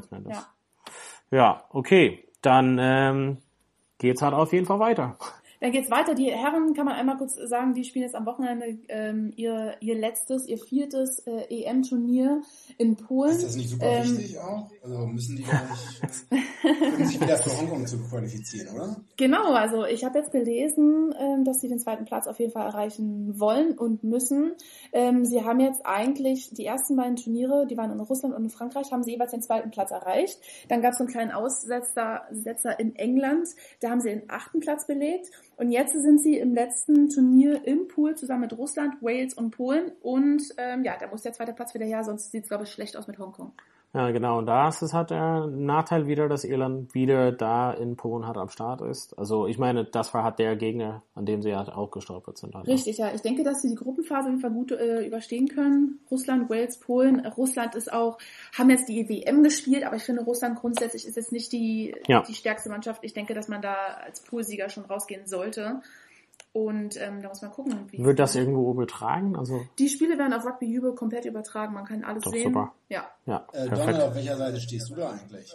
[SPEAKER 3] ja, okay. Dann geht's halt auf jeden Fall weiter.
[SPEAKER 4] Dann geht's weiter. Die Herren, kann man einmal kurz sagen, die spielen jetzt am Wochenende ihr 4. EM-Turnier in Polen.
[SPEAKER 5] Ist das nicht super wichtig auch? Also müssen die gar nicht können sich wieder für Hongkong zu qualifizieren, oder?
[SPEAKER 4] Genau, also ich habe jetzt gelesen, dass sie den 2. Platz auf jeden Fall erreichen wollen und müssen. Sie haben jetzt eigentlich die ersten beiden Turniere, die waren in Russland und in Frankreich, haben sie jeweils den 2. Platz erreicht. Dann gab es so einen kleinen Aussetzer in England, da haben sie den 8. Platz belegt. Und jetzt sind sie im letzten Turnier im Pool zusammen mit Russland, Wales und Polen. Und da muss der 2. Platz wieder her, sonst sieht es, glaube ich, schlecht aus mit Hongkong.
[SPEAKER 3] Ja, genau. Und da ist es halt der Nachteil wieder, dass Irland wieder da in Polen halt am Start ist. Also ich meine, das war halt der Gegner, an dem sie halt auch gestolpert sind. Halt.
[SPEAKER 4] Richtig, ja. Ich denke, dass sie die Gruppenphase auf jeden Fall gut überstehen können. Russland, Wales, Polen. Russland ist auch, haben jetzt die WM gespielt, aber ich finde, Russland grundsätzlich ist jetzt nicht die stärkste Mannschaft. Ich denke, dass man da als Poolsieger schon rausgehen sollte. Und da muss man gucken, wie...
[SPEAKER 3] Wird das irgendwo übertragen? Also
[SPEAKER 4] Die Spiele werden auf Rugby Europe komplett übertragen, man kann alles sehen.
[SPEAKER 3] Super.
[SPEAKER 4] Ja.
[SPEAKER 3] Perfekt.
[SPEAKER 5] Donald, auf welcher Seite stehst du da eigentlich?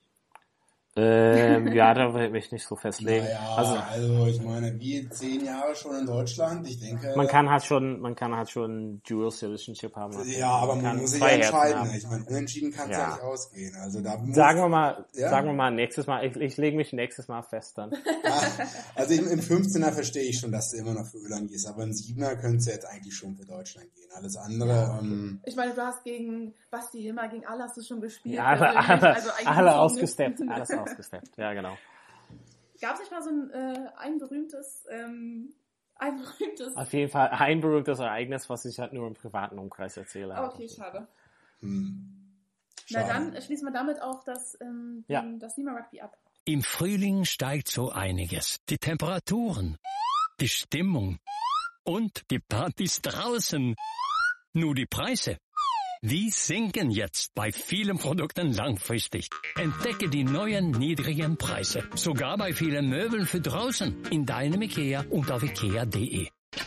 [SPEAKER 3] Ja, da will ich nicht so festlegen.
[SPEAKER 5] Naja,
[SPEAKER 3] Also
[SPEAKER 5] also ich meine, wir 10 Jahre schon in Deutschland, ich denke...
[SPEAKER 3] man kann halt schon Dual Citizenship haben. Also
[SPEAKER 5] Ja, aber man muss sich ja entscheiden. Ich meine, unentschieden kann es ja nicht ausgehen. Also da muss,
[SPEAKER 3] sagen wir mal nächstes Mal, ich lege mich nächstes Mal fest dann.
[SPEAKER 5] Also im 15er verstehe ich schon, dass du immer noch für Irland gehst, aber im 7er könntest du jetzt eigentlich schon für Deutschland gehen. Alles andere...
[SPEAKER 4] Ich meine, du hast gegen Basti Himmer, gegen alle hast du schon gespielt.
[SPEAKER 3] Ja,
[SPEAKER 4] alle
[SPEAKER 3] ausgesteppt, alles ausgesteppt, ja genau.
[SPEAKER 4] Gab es nicht mal so ein berühmtes
[SPEAKER 3] Auf jeden Fall ein berühmtes Ereignis, was ich halt nur im privaten Umkreis erzähle.
[SPEAKER 4] Okay, schade.
[SPEAKER 5] Schade.
[SPEAKER 4] Na dann schließen wir damit auch das Nima Rugby ab.
[SPEAKER 7] Im Frühling steigt so einiges. Die Temperaturen, die Stimmung und die Partys draußen. Nur die Preise, die sinken jetzt bei vielen Produkten langfristig. Entdecke die neuen niedrigen Preise. Sogar bei vielen Möbeln für draußen. In deinem IKEA und auf IKEA.de.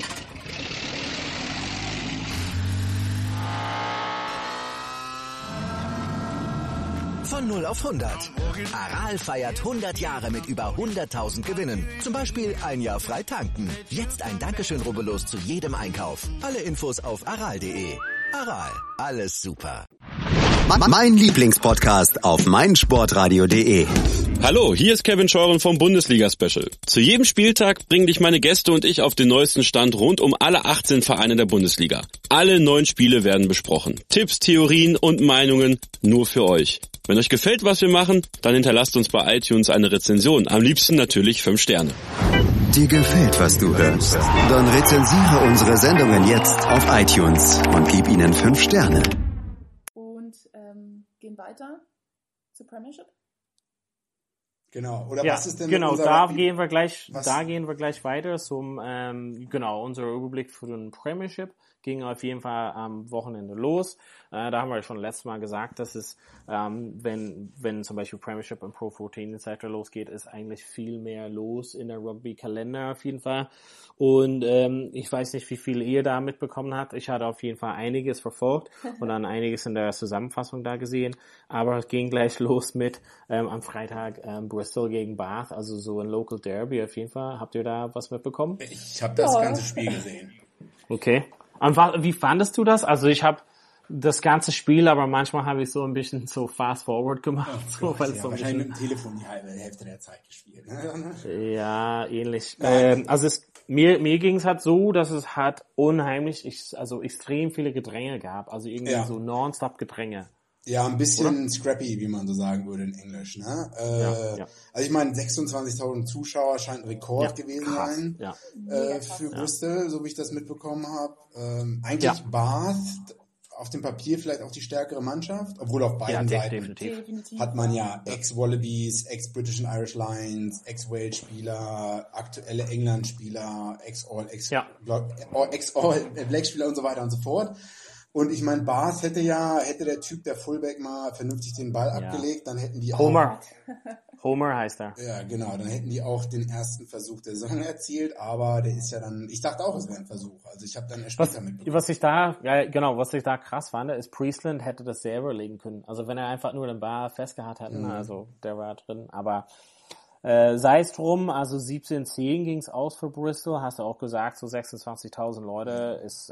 [SPEAKER 1] Von 0 auf 100. Aral feiert 100 Jahre mit über 100.000 Gewinnen. Zum Beispiel ein Jahr frei tanken. Jetzt ein Dankeschön, rubbellos zu jedem Einkauf. Alle Infos auf aral.de. Aral, alles super.
[SPEAKER 2] Mein Lieblingspodcast auf meinsportradio.de.
[SPEAKER 8] Hallo, hier ist Kevin Scheuren vom Bundesliga-Special. Zu jedem Spieltag bringen dich meine Gäste und ich auf den neuesten Stand rund um alle 18 Vereine der Bundesliga. Alle 9 Spiele werden besprochen. Tipps, Theorien und Meinungen nur für euch. Wenn euch gefällt, was wir machen, dann hinterlasst uns bei iTunes eine Rezension. Am liebsten natürlich 5 Sterne.
[SPEAKER 2] Dir gefällt, was du hörst? Dann rezensiere unsere Sendungen jetzt auf iTunes und gib ihnen 5 Sterne.
[SPEAKER 4] Und gehen weiter zur Premiership.
[SPEAKER 5] Genau. Oder
[SPEAKER 3] Ja,
[SPEAKER 5] was ist denn
[SPEAKER 3] genau, da gehen wir gleich weiter zum, unser Überblick für den Premiership ging auf jeden Fall am Wochenende los. Da haben wir schon letztes Mal gesagt, dass es, wenn zum Beispiel Premiership und Pro 14 etc. losgeht, ist eigentlich viel mehr los in der Rugby-Kalender auf jeden Fall. Und ich weiß nicht, wie viel ihr da mitbekommen habt. Ich hatte auf jeden Fall einiges verfolgt und dann einiges in der Zusammenfassung da gesehen. Aber es ging gleich los mit am Freitag Bristol gegen Bath, also so ein Local Derby auf jeden Fall. Habt ihr da was mitbekommen?
[SPEAKER 5] Ich habe das ganze Spiel gesehen.
[SPEAKER 3] Okay. Und wie fandest du das? Also ich habe das ganze Spiel, aber manchmal habe ich so ein bisschen so fast forward gemacht.
[SPEAKER 5] Oh,
[SPEAKER 3] so, weil es so
[SPEAKER 5] wahrscheinlich mit dem Telefon die halbe Hälfte der Zeit gespielt. Ne?
[SPEAKER 3] Ja, ähnlich. Mir ging es halt so, dass es halt unheimlich, extrem viele Gedränge gab. Also irgendwie so nonstop Gedränge.
[SPEAKER 5] Ja, ein bisschen scrappy, wie man so sagen würde in Englisch. Ne? Also ich meine, 26.000 Zuschauer scheint ein Rekord gewesen sein für Bristol, so wie ich das mitbekommen habe. Eigentlich Bath auf dem Papier vielleicht auch die stärkere Mannschaft, obwohl auf beiden Seiten
[SPEAKER 3] definitiv.
[SPEAKER 5] hat man ja Ex-Wallabies, Ex-British and Irish Lions, Ex-Wales-Spieler, aktuelle England-Spieler, Ex-All-Black-Spieler und so weiter und so fort. Und ich meine, Bath hätte der Typ, der Fullback mal vernünftig den Ball abgelegt, dann hätten die
[SPEAKER 3] auch... Homer heißt er.
[SPEAKER 5] Ja, genau, dann hätten die auch den ersten Versuch der Saison erzielt, aber der ist ja dann, ich dachte auch, es wäre ein Versuch. Also ich habe dann erst später mitbekommen. Was ich da krass fand, ist, Priestland hätte das selber legen können. Also wenn er einfach nur den Ball festgehalten hätte, also der war drin, aber sei es drum, also 17-10 ging's aus für Bristol, hast du auch gesagt, so 26.000 Leute ist...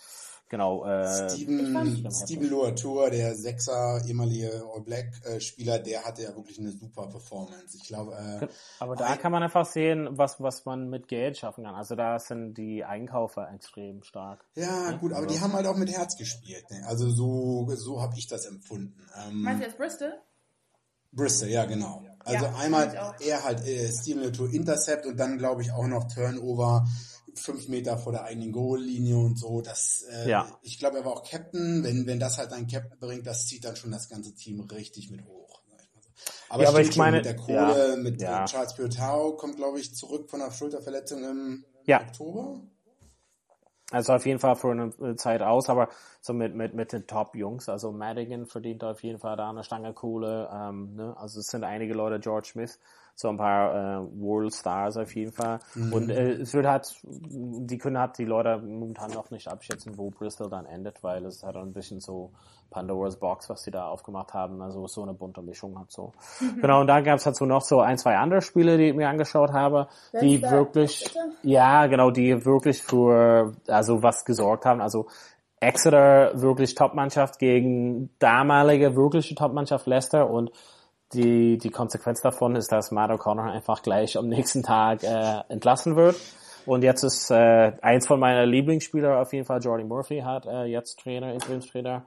[SPEAKER 5] Steven Loator, der Sechser, ehemalige All-Black-Spieler, der hatte ja wirklich eine super Performance. Ich glaube,
[SPEAKER 3] aber da kann man einfach sehen, was man mit Geld schaffen kann. Also da sind die Einkäufer extrem stark.
[SPEAKER 5] Ja, gut, aber die haben halt auch mit Herz gespielt. Ne? Also so habe ich das empfunden.
[SPEAKER 4] Meinst du jetzt Bristol?
[SPEAKER 5] Bristol, ja, genau. Also einmal er halt Steven Loator Intercept und dann glaube ich auch noch Turnover 5 Meter vor der eigenen Goal-Linie und so. Das, ich glaube, er war auch Captain. Wenn das halt ein Captain bringt, das zieht dann schon das ganze Team richtig mit hoch. Aber ich meine, mit der Kohle, Charles Piutau kommt, glaube ich, zurück von einer Schulterverletzung im Oktober.
[SPEAKER 3] Also auf jeden Fall für eine Zeit aus, aber so mit den Top-Jungs, also Madigan verdient auf jeden Fall da eine Stange Kohle, Also es sind einige Leute, George Smith so ein paar World Stars auf jeden Fall. Und es wird halt, die können halt die Leute momentan noch nicht abschätzen, wo Bristol dann endet, weil es halt ein bisschen so Pandora's Box, was die da aufgemacht haben, also so eine bunte Mischung hat so. Genau, und dann gab es halt so noch so 1, 2 andere Spiele, die ich mir angeschaut habe, die wirklich, ja genau, die wirklich für, also was gesorgt haben, also Exeter wirklich Top-Mannschaft gegen damalige wirkliche Top-Mannschaft Leicester und die Konsequenz davon ist, dass Matt O'Connor einfach gleich am nächsten Tag entlassen wird. Und jetzt ist eins von meiner Lieblingsspieler auf jeden Fall, Jordy Murphy, hat jetzt Interimstrainer.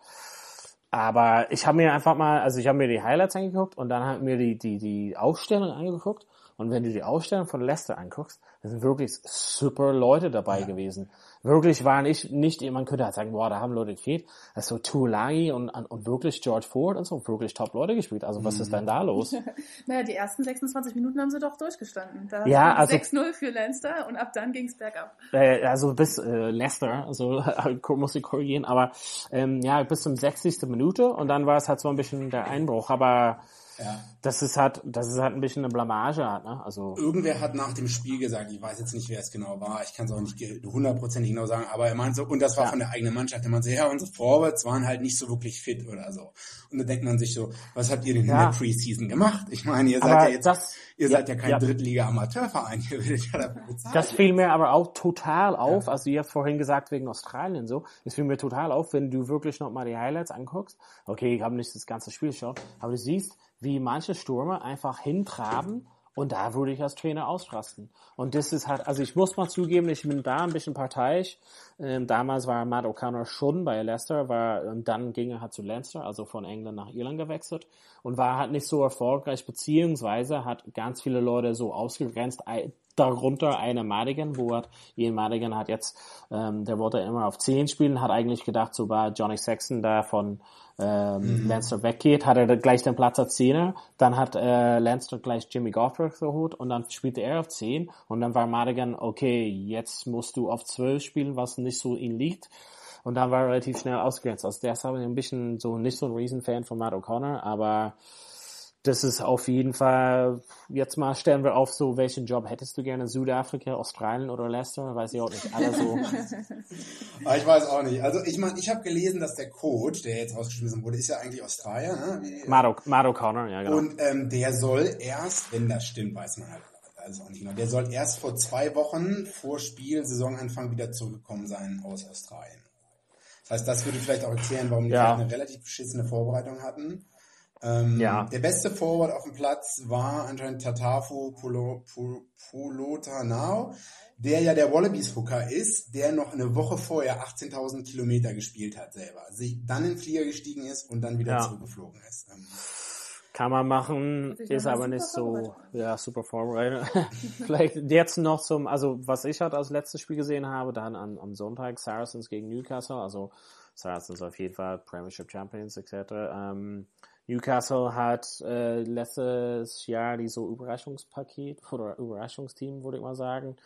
[SPEAKER 3] Aber ich habe mir einfach mal, also ich habe mir die Highlights angeguckt und dann habe mir die Aufstellung angeguckt. Und wenn du die Aufstellung von Leicester anguckst, da sind wirklich super Leute dabei gewesen. Wirklich waren nicht, man könnte halt sagen, boah, da haben Leute gefehlt. Also Tuolagi und wirklich George Ford und so, wirklich top Leute gespielt. Also was ist denn da los?
[SPEAKER 4] Naja, die ersten 26 Minuten haben sie doch durchgestanden. Da
[SPEAKER 3] ja, also
[SPEAKER 4] 6-0 für Leinster und ab dann ging's bergab.
[SPEAKER 3] Also bis Leicester, also muss ich korrigieren, aber bis zum 60. Minute und dann war es halt so ein bisschen der Einbruch, aber ja. Das ist halt ein bisschen eine Blamage halt, ne? Also
[SPEAKER 5] irgendwer hat nach dem Spiel gesagt, ich weiß jetzt nicht, wer es genau war, ich kann es auch nicht 100% genau sagen, aber er meint so, und das war von der eigenen Mannschaft, er meint so, ja, unsere Forwards waren halt nicht so wirklich fit oder so. Und da denkt man sich so, was habt ihr denn in der Preseason gemacht? Ich meine, ihr seid ja kein Drittliga-Amateurverein, ihr werdet ja dafür bezahlt.
[SPEAKER 3] Das fiel mir aber auch total auf, also ihr habt vorhin gesagt, wegen Australien so, es fiel mir total auf, wenn du wirklich nochmal die Highlights anguckst, okay, ich habe nicht das ganze Spiel geschaut, aber du siehst, wie manche Stürmer einfach hintraben und da würde ich als Trainer ausrasten. Und das ist halt, also ich muss mal zugeben, ich bin da ein bisschen parteiisch. Damals war Matt O'Connor schon bei Leicester, dann ging er halt zu Leinster, also von England nach Irland gewechselt und war halt nicht so erfolgreich, beziehungsweise hat ganz viele Leute so ausgegrenzt, darunter eine Madigan, Ian Madigan hat jetzt, der wollte immer auf 10 spielen, hat eigentlich gedacht, sobald Johnny Sexton da von Leinster weggeht, hat er gleich den Platz als 10er, dann hat Leinster gleich Jimmy Goffberg geholt und dann spielte er auf 10 und dann war Madigan, okay, jetzt musst du auf 12 spielen, was nicht so ihm liegt. Und dann war er relativ schnell ausgegrenzt. Also der ist aber ein bisschen so, nicht so ein Riesenfan von Matt O'Connor, aber das ist auf jeden Fall, jetzt mal stellen wir auf, so, welchen Job hättest du gerne? Südafrika, Australien oder Leicester? Weiß ich auch nicht. Alle so.
[SPEAKER 5] Ich weiß auch nicht. Also, ich meine, ich habe gelesen, dass der Coach, der jetzt rausgeschmissen wurde, ist ja eigentlich Australier, ne?
[SPEAKER 3] Matt O'Connor, ja, genau.
[SPEAKER 5] Und der soll erst, wenn das stimmt, weiß man halt also auch nicht genau, der soll erst vor 2 Wochen vor Saisonanfang wieder zurückgekommen sein aus Australien. Das heißt, das würde vielleicht auch erklären, warum die vielleicht eine relativ beschissene Vorbereitung hatten. Der beste Forward auf dem Platz war anscheinend Tatafu Polotanao, der ja der Wallabies-Hooker ist, der noch eine Woche vorher 18.000 Kilometer gespielt hat selber. Dann in den Flieger gestiegen ist und dann wieder zurückgeflogen ist.
[SPEAKER 3] Kann man machen, ist aber nicht so, super vorbereitet. Vielleicht jetzt noch also was ich halt als letztes Spiel gesehen habe, dann am Sonntag Saracens gegen Newcastle, also Saracens auf jeden Fall Premiership Champions etc. Newcastle hat letztes Jahr die so Überraschungspaket oder Überraschungsteam, würde ich mal sagen.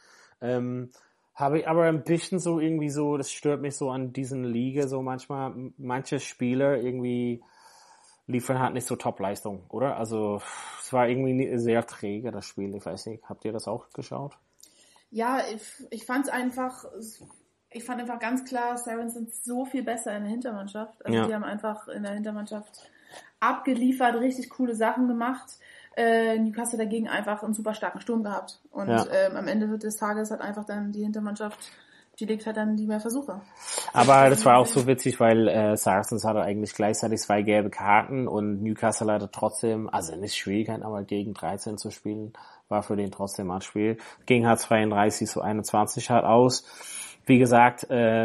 [SPEAKER 3] Habe ich aber ein bisschen so irgendwie so, das stört mich so an diesen Liga so manchmal, manche Spieler irgendwie liefern halt nicht so Top-Leistung, oder? Also es war irgendwie sehr träge, das Spiel. Ich weiß nicht, habt ihr das auch geschaut?
[SPEAKER 4] Ja, ich fand einfach ganz klar, Saracens sind so viel besser in der Hintermannschaft. Also die haben einfach in der Hintermannschaft abgeliefert, richtig coole Sachen gemacht. Newcastle dagegen einfach einen super starken Sturm gehabt. Und am Ende des Tages hat einfach dann die Hintermannschaft, die legt halt dann die mehr Versuche.
[SPEAKER 3] Aber das war auch so witzig, weil Saracens hatte eigentlich gleichzeitig 2 gelbe Karten und Newcastle hatte trotzdem, also nicht Schwierigkeiten, aber gegen 13 zu spielen, war für den trotzdem ein Spiel. Ging halt 32-21 halt aus. Wie gesagt,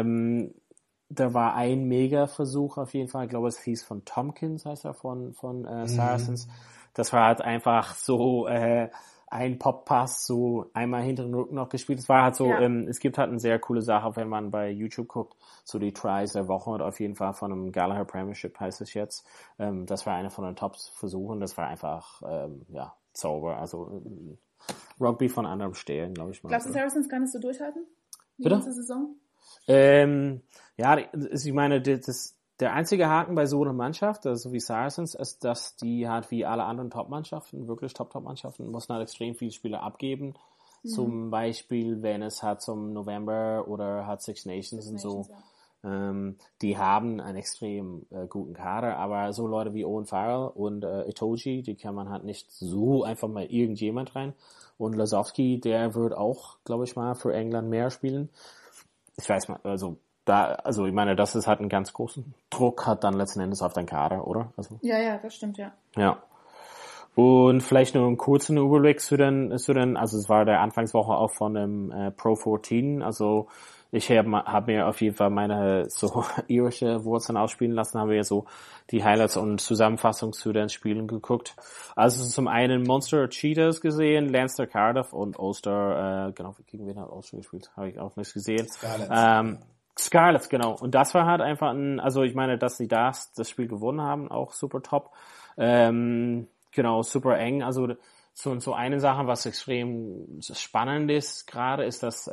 [SPEAKER 3] da war ein Mega-Versuch auf jeden Fall. Ich glaube, es hieß von Tompkins, heißt er, von Saracens. Das war halt einfach so ein Pop-Pass, so einmal hinter den Rücken noch gespielt. Es war halt so, es gibt halt eine sehr coole Sache, wenn man bei YouTube guckt, so die Tries der Woche und auf jeden Fall von einem Gallagher Premiership heißt es jetzt. Das war einer von den Top-Versuchen. Das war einfach, Zauber. Also Rugby von anderem Stellen, glaube ich mal.
[SPEAKER 4] Glaubst du, Saracens kann es so durchhalten? Die
[SPEAKER 3] Bitte?
[SPEAKER 4] ganze Saison?
[SPEAKER 3] Ich meine, Der einzige Haken bei so einer Mannschaft, also wie Saracens, ist, dass die halt wie alle anderen Top-Mannschaften, wirklich Top-Mannschaften, mussten halt extrem viele Spieler abgeben. Zum Beispiel, wenn es halt zum November oder halt Six Nations und so, die haben einen extrem guten Kader, aber so Leute wie Owen Farrell und Itoje, die kann man halt nicht so einfach mal irgendjemand rein. Und Lasowski, der wird auch, glaube ich mal, für England mehr spielen. Ich weiß mal, also ich meine, das ist halt einen ganz großen Druck hat dann letzten Endes auf deinen Kader, oder? Also,
[SPEAKER 4] Ja, das stimmt, ja.
[SPEAKER 3] Ja. Und vielleicht nur einen kurzen Überblick zu den, also es war der Anfangswoche auch von dem Pro 14, also ich hab mir auf jeden Fall meine so irische Wurzeln ausspielen lassen, haben wir so die Highlights und Zusammenfassung zu den Spielen geguckt. Also zum einen Munster Cheetahs gesehen, Leinster Cardiff und Ulster, genau, gegen wen hat Ulster gespielt? Habe ich auch nicht gesehen. Scarlets, genau. Und das war halt einfach also ich meine, dass sie das Spiel gewonnen haben, auch super top. Genau, super eng. Also so eine Sache, was extrem spannend ist gerade, ist, dass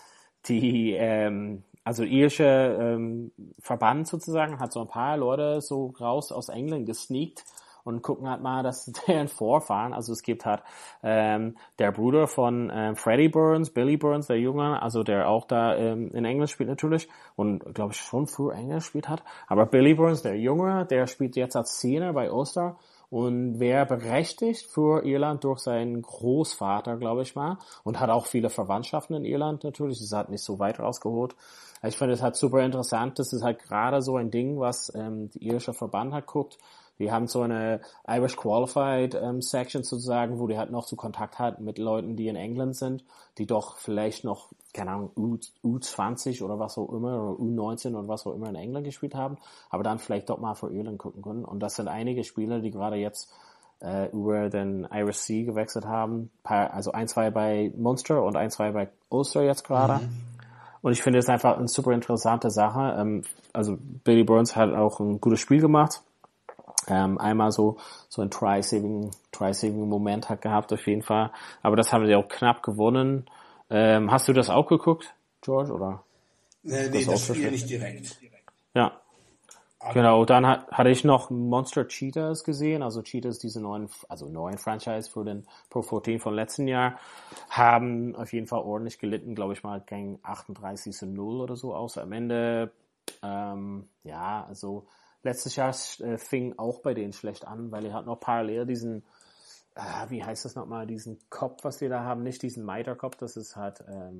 [SPEAKER 3] also irische Verband sozusagen hat so ein paar Leute so raus aus England gesneakt und gucken halt mal, dass deren Vorfahren, also es gibt halt der Bruder von Freddie Burns, Billy Burns, der Junge, also der auch da in England spielt natürlich und glaube ich schon für England gespielt hat, aber Billy Burns, der Junge, der spielt jetzt als Senior bei Ulster und wäre berechtigt für Irland durch seinen Großvater, glaube ich mal, und hat auch viele Verwandtschaften in Irland natürlich, das ist halt nicht so weit rausgeholt. Ich finde es halt super interessant, das ist halt gerade so ein Ding, was die irische Verband halt guckt. Die haben so eine Irish Qualified Section sozusagen, wo die halt noch so Kontakt hat mit Leuten, die in England sind, die doch vielleicht noch, keine Ahnung, U20 oder was auch immer, oder U19 oder was auch immer in England gespielt haben, aber dann vielleicht doch mal für Irland gucken können. Und das sind einige Spieler, die gerade jetzt über den Irish Sea gewechselt haben. Also 1-2 bei Munster und 1-2 bei Ulster jetzt gerade. Und ich finde es einfach eine super interessante Sache. Also Billy Burns hat auch ein gutes Spiel gemacht. Einmal so ein Try-Saving-Moment hat gehabt auf jeden Fall. Aber das haben sie auch knapp gewonnen. Hast du das auch geguckt, George, oder?
[SPEAKER 5] Nee, das Spiel nicht direkt.
[SPEAKER 3] Ja. Genau, dann hatte ich noch Monster Cheetahs gesehen, also Cheetahs, diese neuen Franchise für den Pro 14 von letzten Jahr, haben auf jeden Fall ordentlich gelitten, glaube ich mal, gegen 38:0 oder so aus. Am Ende, also letztes Jahr fing auch bei denen schlecht an, weil die hat noch parallel diesen, wie heißt das nochmal, diesen Kopf, was die da haben, nicht diesen Mitre-Kopf, das ist halt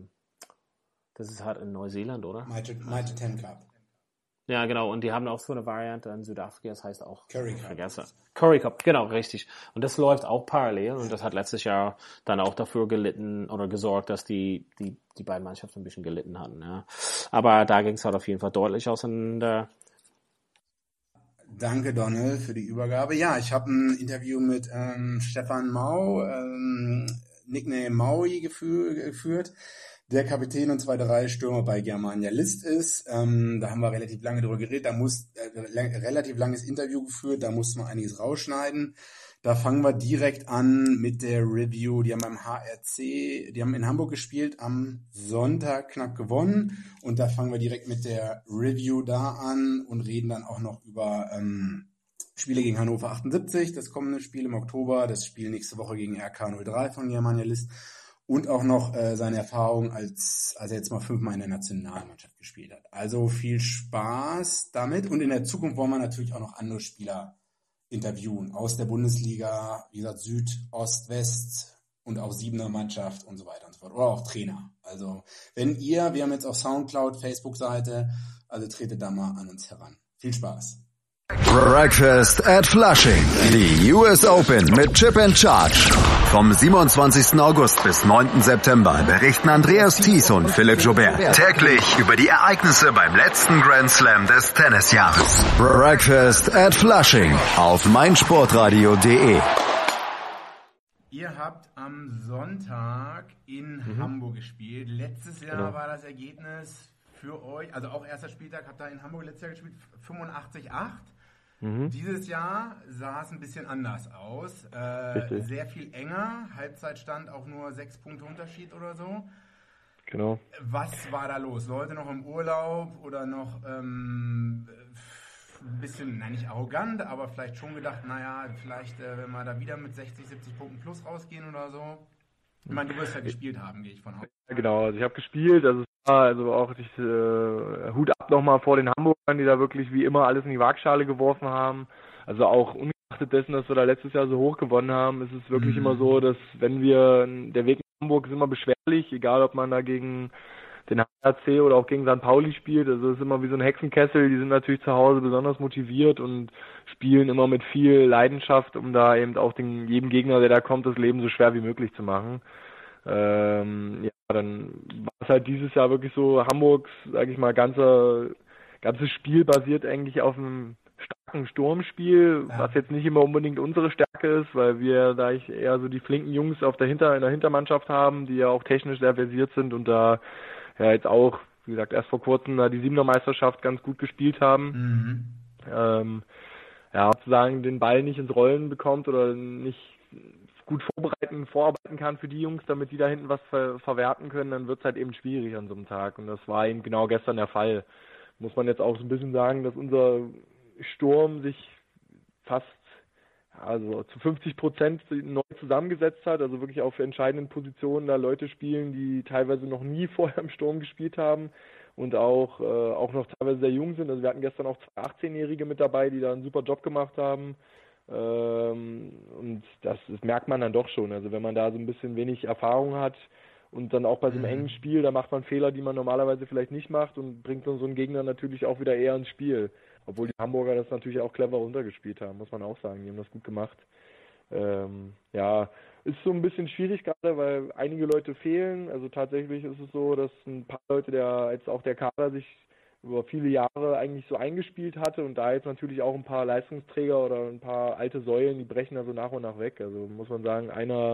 [SPEAKER 3] in Neuseeland, oder?
[SPEAKER 5] Mitre 10 Cup.
[SPEAKER 3] Ja, genau, und die haben auch so eine Variante in Südafrika, das heißt auch
[SPEAKER 5] Curry Cup.
[SPEAKER 3] Curry Cup, genau, richtig. Und das läuft auch parallel und das hat letztes Jahr dann auch dafür gelitten oder gesorgt, dass die beiden Mannschaften ein bisschen gelitten hatten, ja. Aber da ging es halt auf jeden Fall deutlich auseinander.
[SPEAKER 5] Danke, Donald, für die Übergabe. Ja, ich habe ein Interview mit Stefan Mau, Nickname Maui, geführt, der Kapitän und zweite Reihe Stürmer bei Germania List ist. Da haben wir relativ lange drüber geredet, relativ langes Interview geführt, da mussten wir einiges rausschneiden. Da fangen wir direkt an mit der Review. Die haben beim HRC, die haben in Hamburg gespielt, am Sonntag knapp gewonnen. Und da fangen wir direkt mit der Review da an und reden dann auch noch über Spiele gegen Hannover 78, das kommende Spiel im Oktober, das Spiel nächste Woche gegen RK03 von Germania List. Und auch noch seine Erfahrung, als er jetzt mal 5-mal in der Nationalmannschaft gespielt hat. Also viel Spaß damit. Und in der Zukunft wollen wir natürlich auch noch andere Spieler interviewen aus der Bundesliga, wie gesagt, Süd, Ost, West und auch 7er Mannschaft und so weiter und so fort. Oder auch Trainer. Also wir haben jetzt auch Soundcloud, Facebook-Seite, also tretet da mal an uns heran. Viel Spaß.
[SPEAKER 2] Breakfast at Flushing. Die US Open mit Chip and Charge. Vom 27. August bis 9. September berichten Andreas Thies und Philipp Joubert täglich über die Ereignisse beim letzten Grand Slam des Tennisjahres. Breakfast at Flushing auf meinsportradio.de.
[SPEAKER 5] Ihr habt am Sonntag in Hamburg gespielt. Letztes Jahr war das Ergebnis für euch, also auch erster Spieltag, habt ihr in Hamburg letztes Jahr gespielt, 85-8. Dieses Jahr sah es ein bisschen anders aus. Sehr viel enger. Halbzeitstand auch nur 6 Punkte Unterschied oder so.
[SPEAKER 3] Genau.
[SPEAKER 5] Was war da los? Leute noch im Urlaub oder noch ein bisschen, nicht arrogant, aber vielleicht schon gedacht, naja, vielleicht, wenn wir da wieder mit 60, 70 Punkten plus rausgehen oder so. Ich meine, du wirst ja gespielt haben, gehe ich von aus.
[SPEAKER 9] Ja, genau, also ich habe gespielt, also auch Hut ab nochmal vor den Hamburgern, die da wirklich wie immer alles in die Waagschale geworfen haben. Also auch ungeachtet dessen, dass wir da letztes Jahr so hoch gewonnen haben, ist es wirklich immer so, dass der Weg nach Hamburg ist immer beschwerlich, egal ob man da gegen den HRC oder auch gegen St. Pauli spielt. Also es ist immer wie so ein Hexenkessel, die sind natürlich zu Hause besonders motiviert und spielen immer mit viel Leidenschaft, um da eben auch jedem Gegner, der da kommt, das Leben so schwer wie möglich zu machen. Dann war es halt dieses Jahr wirklich so, Hamburgs, sage ich mal, ganzes Spiel basiert eigentlich auf einem starken Sturmspiel, was jetzt nicht immer unbedingt unsere Stärke ist, weil wir da eher so die flinken Jungs in der Hintermannschaft haben, die ja auch technisch sehr versiert sind und da ja jetzt auch, wie gesagt, erst vor kurzem die 7er Meisterschaft ganz gut gespielt haben. Sozusagen den Ball nicht ins Rollen bekommt oder nicht gut vorarbeiten kann für die Jungs, damit die da hinten was verwerten können, dann wird es halt eben schwierig an so einem Tag. Und das war eben genau gestern der Fall. Muss man jetzt auch so ein bisschen sagen, dass unser Sturm sich fast zu 50% neu zusammengesetzt hat, also wirklich auf entscheidenden Positionen da Leute spielen, die teilweise noch nie vorher im Sturm gespielt haben und auch noch teilweise sehr jung sind. Also wir hatten gestern auch 2 18-Jährige mit dabei, die da einen super Job gemacht haben. Und das merkt man dann doch schon. Also wenn man da so ein bisschen wenig Erfahrung hat und dann auch bei so einem engen Spiel, da macht man Fehler, die man normalerweise vielleicht nicht macht und bringt dann so einen Gegner natürlich auch wieder eher ins Spiel. Obwohl die Hamburger das natürlich auch clever runtergespielt haben, muss man auch sagen. Die haben das gut gemacht. Ist so ein bisschen schwierig gerade, weil einige Leute fehlen. Also tatsächlich ist es so, dass ein paar Leute, der Kader sich über viele Jahre eigentlich so eingespielt hatte und da jetzt natürlich auch ein paar Leistungsträger oder ein paar alte Säulen, die brechen da so nach und nach weg. Also muss man sagen,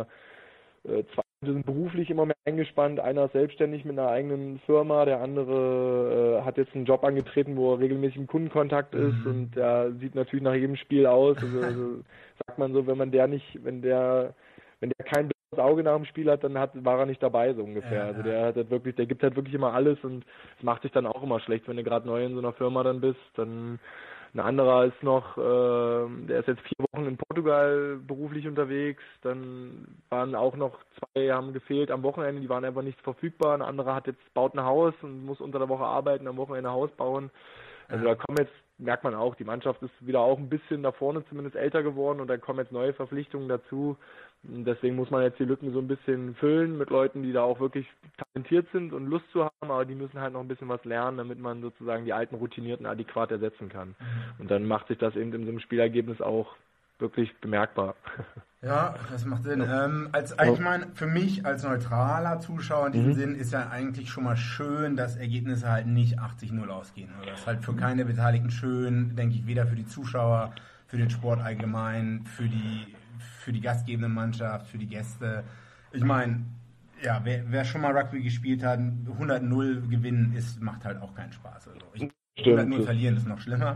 [SPEAKER 9] zwei sind beruflich immer mehr eingespannt, einer ist selbstständig mit einer eigenen Firma, der andere hat jetzt einen Job angetreten, wo er regelmäßig im Kundenkontakt ist und der sieht natürlich nach jedem Spiel aus. Also sagt man so, wenn der kein blaues Auge nach dem Spiel hat, dann war er nicht dabei, so ungefähr. Also der gibt halt wirklich immer alles und es macht sich dann auch immer schlecht, wenn du gerade neu in so einer Firma dann bist. Dann ein anderer ist noch, der ist jetzt 4 Wochen in Portugal beruflich unterwegs, dann waren auch noch 2, haben gefehlt am Wochenende, die waren einfach nicht verfügbar. Ein anderer baut ein Haus und muss unter der Woche arbeiten, am Wochenende ein Haus bauen. Also da merkt man auch, die Mannschaft ist wieder auch ein bisschen da vorne zumindest älter geworden und da kommen jetzt neue Verpflichtungen dazu. Und deswegen muss man jetzt die Lücken so ein bisschen füllen mit Leuten, die da auch wirklich talentiert sind und Lust zu haben, aber die müssen halt noch ein bisschen was lernen, damit man sozusagen die alten Routinierten adäquat ersetzen kann. Und dann macht sich das eben in so einem Spielergebnis auch wirklich bemerkbar.
[SPEAKER 5] Ja, das macht Sinn. Ich meine, für mich als neutraler Zuschauer in diesem Sinn ist ja eigentlich schon mal schön, dass Ergebnisse halt nicht 80-0 ausgehen. Das ist halt für keine Beteiligten schön, denke ich, weder für die Zuschauer, für den Sport allgemein, für die gastgebende Mannschaft, für die Gäste. Ich meine, ja, wer schon mal Rugby gespielt hat, 100-0 gewinnen macht halt auch keinen Spaß. Also 100-0 verlieren ist noch schlimmer.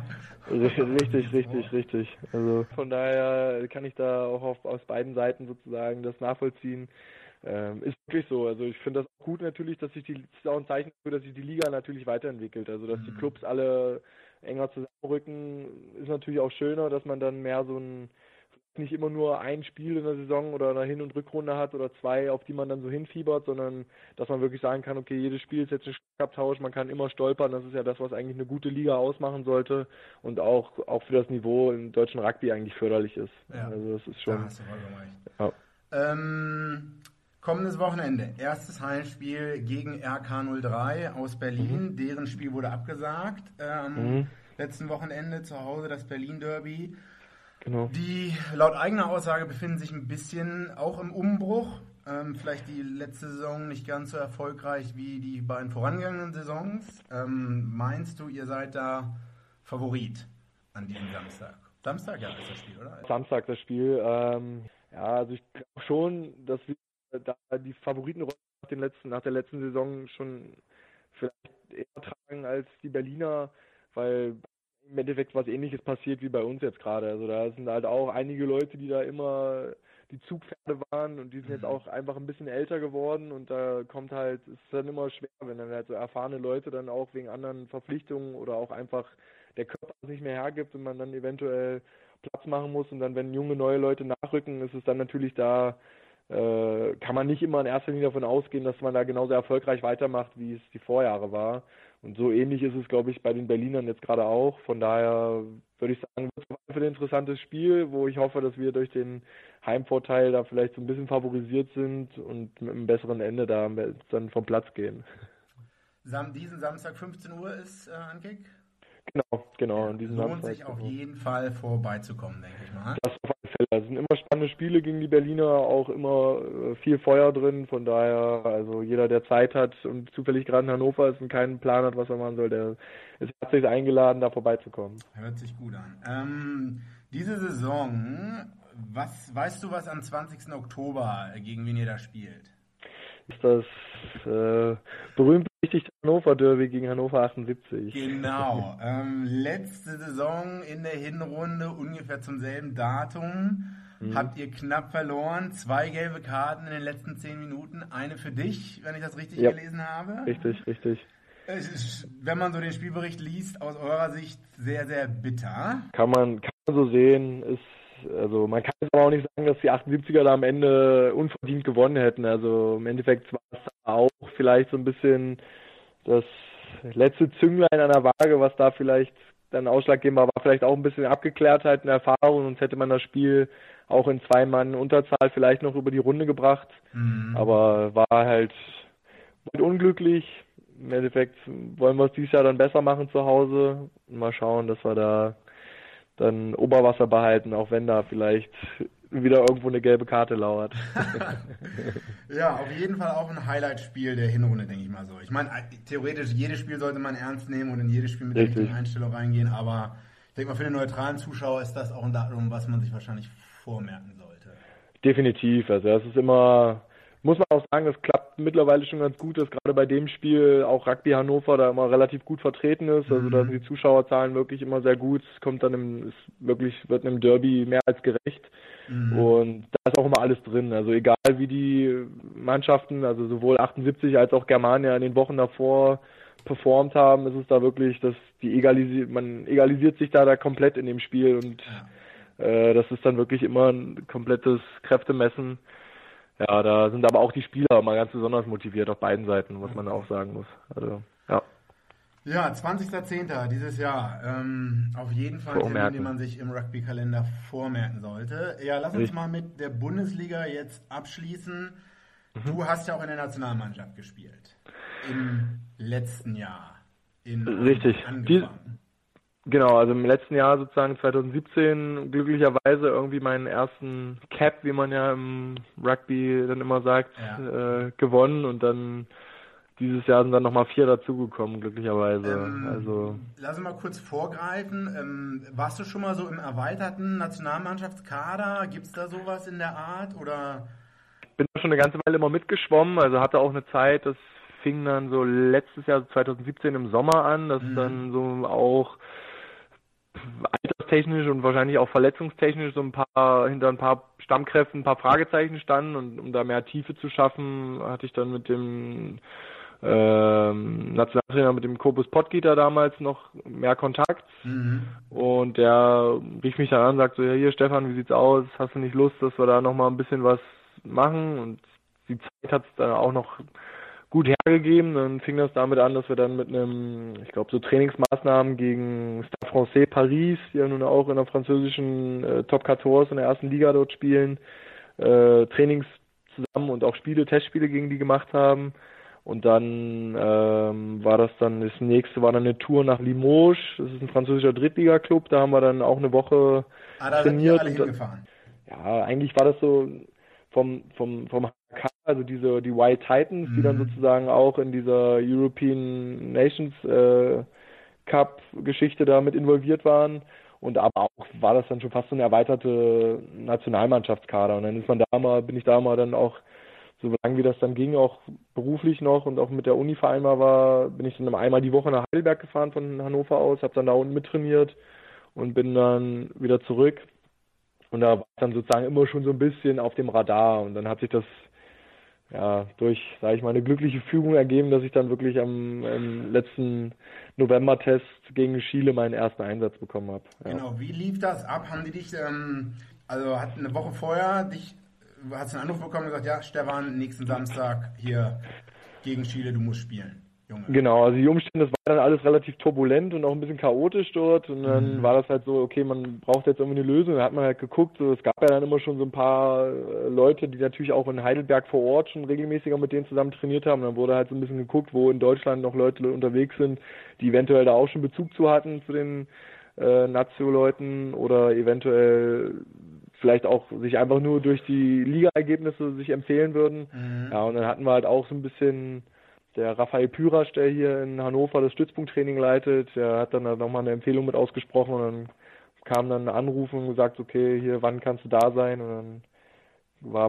[SPEAKER 9] Richtig. Also von daher kann ich da auch aus beiden Seiten sozusagen das nachvollziehen. Ist wirklich so. Also ich finde das gut natürlich, das ist auch ein Zeichen dafür, dass sich die Liga natürlich weiterentwickelt. Also dass die Clubs alle enger zusammenrücken, ist natürlich auch schöner, dass man dann mehr nicht immer nur ein Spiel in der Saison oder eine Hin- und Rückrunde hat oder 2, auf die man dann so hinfiebert, sondern dass man wirklich sagen kann, okay, jedes Spiel ist jetzt ein Schlagabtausch, man kann immer stolpern, das ist ja das, was eigentlich eine gute Liga ausmachen sollte und auch für das Niveau im deutschen Rugby eigentlich förderlich ist.
[SPEAKER 5] Ja.
[SPEAKER 9] Also das ist schon...
[SPEAKER 5] Da hast du vollkommen recht. Kommendes Wochenende, erstes Heimspiel gegen RK03 aus Berlin, deren Spiel wurde abgesagt am letzten Wochenende zu Hause, das Berlin-Derby.
[SPEAKER 9] Genau.
[SPEAKER 5] Die laut eigener Aussage befinden sich ein bisschen auch im Umbruch. Vielleicht die letzte Saison nicht ganz so erfolgreich wie die beiden vorangegangenen Saisons. Meinst du, ihr seid da Favorit an diesem Samstag? Samstag, ja, ist das Spiel, oder?
[SPEAKER 9] Samstag das Spiel. Also ich glaube schon, dass wir da die Favoritenrolle nach der letzten Saison schon vielleicht eher tragen als die Berliner, weil im Endeffekt was Ähnliches passiert wie bei uns jetzt gerade. Also da sind halt auch einige Leute, die da immer die Zugpferde waren und die sind jetzt auch einfach ein bisschen älter geworden und da ist dann immer schwer, wenn dann halt so erfahrene Leute dann auch wegen anderen Verpflichtungen oder auch einfach der Körper es nicht mehr hergibt und man dann eventuell Platz machen muss und dann, wenn junge, neue Leute nachrücken, ist es dann natürlich da, kann man nicht immer in erster Linie davon ausgehen, dass man da genauso erfolgreich weitermacht, wie es die Vorjahre war. Und so ähnlich ist es, glaube ich, bei den Berlinern jetzt gerade auch. Von daher würde ich sagen, wird es ein interessantes Spiel, wo ich hoffe, dass wir durch den Heimvorteil da vielleicht so ein bisschen favorisiert sind und mit einem besseren Ende da dann vom Platz gehen.
[SPEAKER 5] Diesen Samstag 15 Uhr ist Ankick?
[SPEAKER 9] Genau.
[SPEAKER 5] Ja, lohnt sich auf jeden Fall vorbeizukommen, denke ich mal.
[SPEAKER 9] Das auf alle Fälle. Es sind immer spannende Spiele gegen die Berliner, auch immer viel Feuer drin. Von daher, also jeder, der Zeit hat und zufällig gerade in Hannover ist und keinen Plan hat, was er machen soll, der ist herzlich eingeladen, da vorbeizukommen.
[SPEAKER 5] Hört sich gut an. Diese Saison, weißt du, was am 20. Oktober gegen wen ihr da spielt?
[SPEAKER 9] Ist das berühmt-berüchtigte Hannover Derby gegen Hannover 78.
[SPEAKER 5] Genau. Letzte Saison in der Hinrunde ungefähr zum selben Datum habt ihr knapp verloren. 2 gelbe Karten in den letzten 10 Minuten. Eine für dich, wenn ich das richtig gelesen habe.
[SPEAKER 9] Richtig.
[SPEAKER 5] Es ist, wenn man so den Spielbericht liest, aus eurer Sicht sehr, sehr bitter.
[SPEAKER 9] Kann man so sehen. Also man kann jetzt aber auch nicht sagen, dass die 78er da am Ende unverdient gewonnen hätten. Also im Endeffekt war es auch vielleicht so ein bisschen das letzte Zünglein an der Waage, was da vielleicht dann ausschlaggebend war vielleicht auch ein bisschen Abgeklärtheit und Erfahrung, sonst hätte man das Spiel auch in 2 Mann Unterzahl vielleicht noch über die Runde gebracht. Aber war halt unglücklich. Im Endeffekt wollen wir es dieses Jahr dann besser machen zu Hause. Mal schauen, dass wir da dann Oberwasser behalten, auch wenn da vielleicht wieder irgendwo eine gelbe Karte lauert.
[SPEAKER 5] Ja, auf jeden Fall auch ein Highlight-Spiel der Hinrunde, denke ich mal so. Ich meine, theoretisch jedes Spiel sollte man ernst nehmen und in jedes Spiel mit der richtigen Einstellung reingehen, aber ich denke mal, für den neutralen Zuschauer ist das auch ein Datum, was man sich wahrscheinlich vormerken sollte.
[SPEAKER 9] Definitiv, also das ist immer, muss man auch sagen, das klappt mittlerweile schon ganz gut, dass gerade bei dem Spiel auch Rugby Hannover da immer relativ gut vertreten ist. Also da sind die Zuschauerzahlen wirklich immer sehr gut. Es kommt dann wird einem Derby mehr als gerecht. Und da ist auch immer alles drin. Also egal wie die Mannschaften, also sowohl 78 als auch Germania in den Wochen davor performt haben, ist es da wirklich, dass man egalisiert sich da komplett in dem Spiel und das ist dann wirklich immer ein komplettes Kräftemessen. Ja, da sind aber auch die Spieler mal ganz besonders motiviert auf beiden Seiten, was man auch sagen muss. Also, ja.
[SPEAKER 5] Ja, 20.10. dieses Jahr. Auf jeden Fall ein Termin, den man sich im Rugby-Kalender vormerken sollte. Ja, lass uns mal mit der Bundesliga jetzt abschließen. Du hast ja auch in der Nationalmannschaft gespielt. Im letzten Jahr.
[SPEAKER 9] Richtig. Genau, also im letzten Jahr sozusagen 2017 glücklicherweise irgendwie meinen ersten Cap, wie man ja im Rugby dann immer sagt, gewonnen und dann dieses Jahr sind dann nochmal 4 dazugekommen, glücklicherweise.
[SPEAKER 5] Lass uns mal kurz vorgreifen. Warst du schon mal so im erweiterten Nationalmannschaftskader? Gibt es da sowas in der Art? Oder?
[SPEAKER 9] Ich bin schon eine ganze Weile immer mitgeschwommen, also hatte auch eine Zeit, das fing dann so letztes Jahr 2017 im Sommer an, dass dann so auch alterstechnisch und wahrscheinlich auch verletzungstechnisch so hinter ein paar Stammkräften ein paar Fragezeichen standen und um da mehr Tiefe zu schaffen, hatte ich dann mit dem Nationaltrainer, mit dem Kobus Pottgieter damals noch mehr Kontakt und der rief mich dann an und sagte so, ja, hier Stefan, wie sieht's aus, hast du nicht Lust, dass wir da nochmal ein bisschen was machen und die Zeit hat es dann auch noch gut hergegeben. Dann fing das damit an, dass wir dann mit ich glaube, so Trainingsmaßnahmen gegen Stade Français Paris, die ja nun auch in der französischen Top 14 in der ersten Liga dort spielen, Trainings zusammen und auch Testspiele gegen die gemacht haben. Und dann das nächste war dann eine Tour nach Limoges, das ist ein französischer Drittliga-Club, da haben wir dann auch eine Woche trainiert.
[SPEAKER 5] Da sind alle hingefahren.
[SPEAKER 9] Ja, eigentlich war das so vom HK, also die White Titans, die dann sozusagen auch in dieser European Nations Cup Geschichte da mit involviert waren. Und aber auch war das dann schon fast so eine erweiterte Nationalmannschaftskader. Und dann bin ich da mal dann auch, so lange wie das dann ging, auch beruflich noch und auch mit der Uni vereinbar war, bin ich dann einmal die Woche nach Heidelberg gefahren von Hannover aus, habe dann da unten mittrainiert und bin dann wieder zurück. Und da war ich dann sozusagen immer schon so ein bisschen auf dem Radar und dann hat sich das durch, sage ich mal, eine glückliche Fügung ergeben, dass ich dann wirklich im letzten November-Test gegen Chile meinen ersten Einsatz bekommen habe. Ja.
[SPEAKER 5] Genau, wie lief das ab? Haben die dich, also hat eine Woche vorher hast du einen Anruf bekommen und gesagt, ja, Stefan, nächsten Samstag hier gegen Chile, du musst spielen. Junge.
[SPEAKER 9] Genau, also die Umstände, das war dann alles relativ turbulent und auch ein bisschen chaotisch dort und dann war das halt so, okay, man braucht jetzt irgendwie eine Lösung, da hat man halt geguckt, so, es gab ja dann immer schon so ein paar Leute, die natürlich auch in Heidelberg vor Ort schon regelmäßiger mit denen zusammen trainiert haben, dann wurde halt so ein bisschen geguckt, wo in Deutschland noch Leute unterwegs sind, die eventuell da auch schon Bezug zu hatten, zu den Nazio-Leuten oder eventuell vielleicht auch sich einfach nur durch die Liga-Ergebnisse sich empfehlen würden. Ja, und dann hatten wir halt auch so ein bisschen der Raphael Pyrasch, der hier in Hannover das Stützpunkttraining leitet, der hat dann nochmal eine Empfehlung mit ausgesprochen und dann kam dann ein Anruf und gesagt, okay, hier, wann kannst du da sein? Und dann war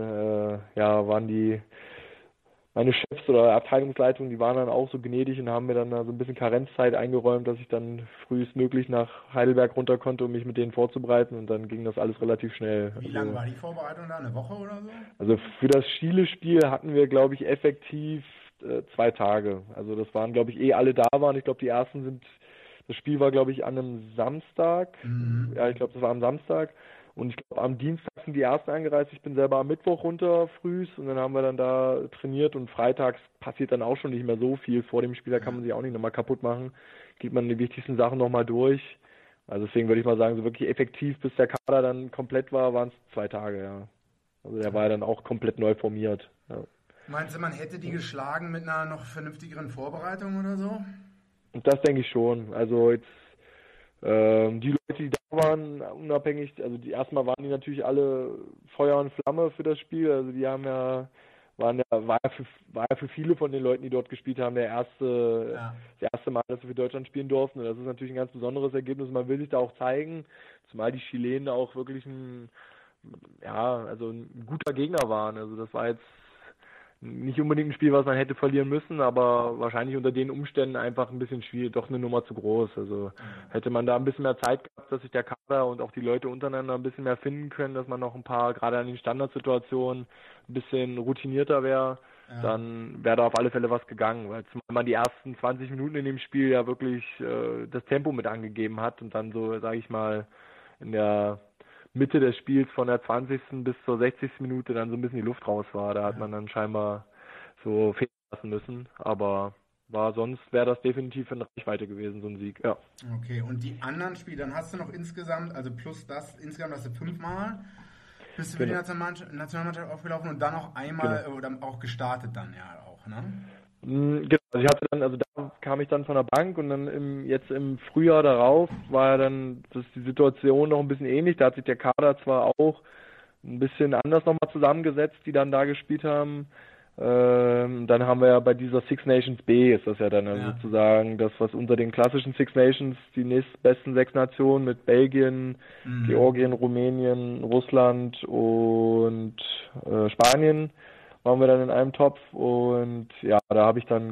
[SPEAKER 9] meine Chefs oder Abteilungsleitung, die waren dann auch so gnädig und haben mir dann so ein bisschen Karenzzeit eingeräumt, dass ich dann frühestmöglich nach Heidelberg runter konnte, um mich mit denen vorzubereiten und dann ging das alles relativ schnell.
[SPEAKER 5] Wie lange war die Vorbereitung da? Eine Woche oder so?
[SPEAKER 9] Also für das Chile-Spiel hatten wir, glaube ich, effektiv 2 Tage. Also das waren, glaube ich, alle da waren. Ich glaube, das Spiel war, glaube ich, an einem Samstag. Ja, ich glaube, das war am Samstag. Und ich glaube, am Dienstag sind die ersten angereist. Ich bin selber am Mittwoch runter frühs und dann haben wir dann da trainiert und freitags passiert dann auch schon nicht mehr so viel vor dem Spiel. Da kann man sich auch nicht nochmal kaputt machen. Geht man die wichtigsten Sachen nochmal durch. Also deswegen würde ich mal sagen, so wirklich effektiv, bis der Kader dann komplett war, waren es 2 Tage, ja. Also der war ja dann auch komplett neu formiert, ja.
[SPEAKER 5] Meinst du, man hätte die geschlagen mit einer noch vernünftigeren Vorbereitung oder so?
[SPEAKER 9] Das denke ich schon. Also jetzt die Leute, die da waren, unabhängig, also erstmal waren die natürlich alle Feuer und Flamme für das Spiel. Also die war ja für viele von den Leuten, die dort gespielt haben, das erste Mal, dass sie für Deutschland spielen durften. Und das ist natürlich ein ganz besonderes Ergebnis. Man will sich da auch zeigen, zumal die Chilenen auch wirklich ein guter Gegner waren. Also das war jetzt nicht unbedingt ein Spiel, was man hätte verlieren müssen, aber wahrscheinlich unter den Umständen einfach ein bisschen schwierig, doch eine Nummer zu groß. Also hätte man da ein bisschen mehr Zeit gehabt, dass sich der Kader und auch die Leute untereinander ein bisschen mehr finden können, dass man noch ein paar, gerade an den Standardsituationen, ein bisschen routinierter wäre, dann wäre da auf alle Fälle was gegangen, weil zumal man die ersten 20 Minuten in dem Spiel ja wirklich das Tempo mit angegeben hat und dann so, sage ich mal, in der Mitte des Spiels von der 20. bis zur 60. Minute dann so ein bisschen die Luft raus war. Da hat man dann scheinbar so fehlen lassen müssen. Aber sonst wäre das definitiv in Reichweite gewesen, so ein Sieg. Ja.
[SPEAKER 5] Okay, und die anderen Spiele, dann hast du noch insgesamt, also plus das, insgesamt hast du 5-mal, bist du für die Nationalmannschaft aufgelaufen und dann noch einmal oder auch gestartet dann ja auch, ne?
[SPEAKER 9] Genau, da kam ich dann von der Bank und dann jetzt im Frühjahr darauf war ja dann die Situation noch ein bisschen ähnlich. Da hat sich der Kader zwar auch ein bisschen anders nochmal zusammengesetzt, die dann da gespielt haben. Dann haben wir ja bei dieser Six Nations B, ist das ja dann sozusagen das, was unter den klassischen Six Nations die nächstbesten 6 Nationen mit Belgien, Georgien, Rumänien, Russland und Spanien waren wir dann in einem Topf und ja, da habe ich dann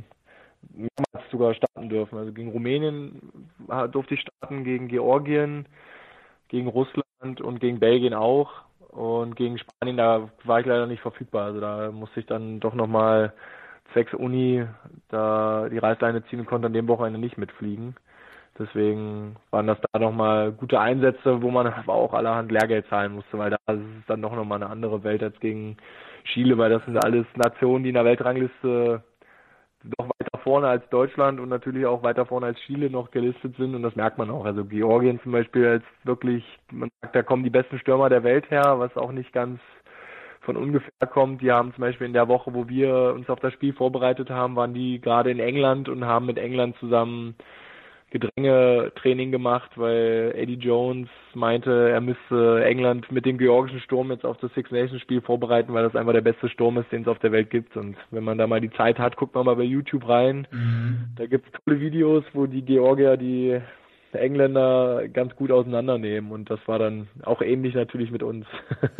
[SPEAKER 9] mehrmals sogar starten dürfen. Also gegen Rumänien durfte ich starten, gegen Georgien, gegen Russland und gegen Belgien auch. Und gegen Spanien, da war ich leider nicht verfügbar. Also da musste ich dann doch nochmal zwecks Uni da die Reißleine ziehen und konnte an dem Wochenende nicht mitfliegen. Deswegen waren das da nochmal gute Einsätze, wo man aber auch allerhand Lehrgeld zahlen musste, weil da ist es dann doch nochmal eine andere Welt als gegen Chile, weil das sind alles Nationen, die in der Weltrangliste doch weiter vorne als Deutschland und natürlich auch weiter vorne als Chile noch gelistet sind und das merkt man auch. Also Georgien zum Beispiel als wirklich, man sagt, da kommen die besten Stürmer der Welt her, was auch nicht ganz von ungefähr kommt. Die haben zum Beispiel in der Woche, wo wir uns auf das Spiel vorbereitet haben, waren die gerade in England und haben mit England zusammen Gedrängetraining gemacht, weil Eddie Jones meinte, er müsste England mit dem georgischen Sturm jetzt auf das Six Nations Spiel vorbereiten, weil das einfach der beste Sturm ist, den es auf der Welt gibt. Und wenn man da mal die Zeit hat, guckt man mal bei YouTube rein. Da gibt es tolle Videos, wo die Georgier die Engländer ganz gut auseinandernehmen. Und das war dann auch ähnlich natürlich mit uns.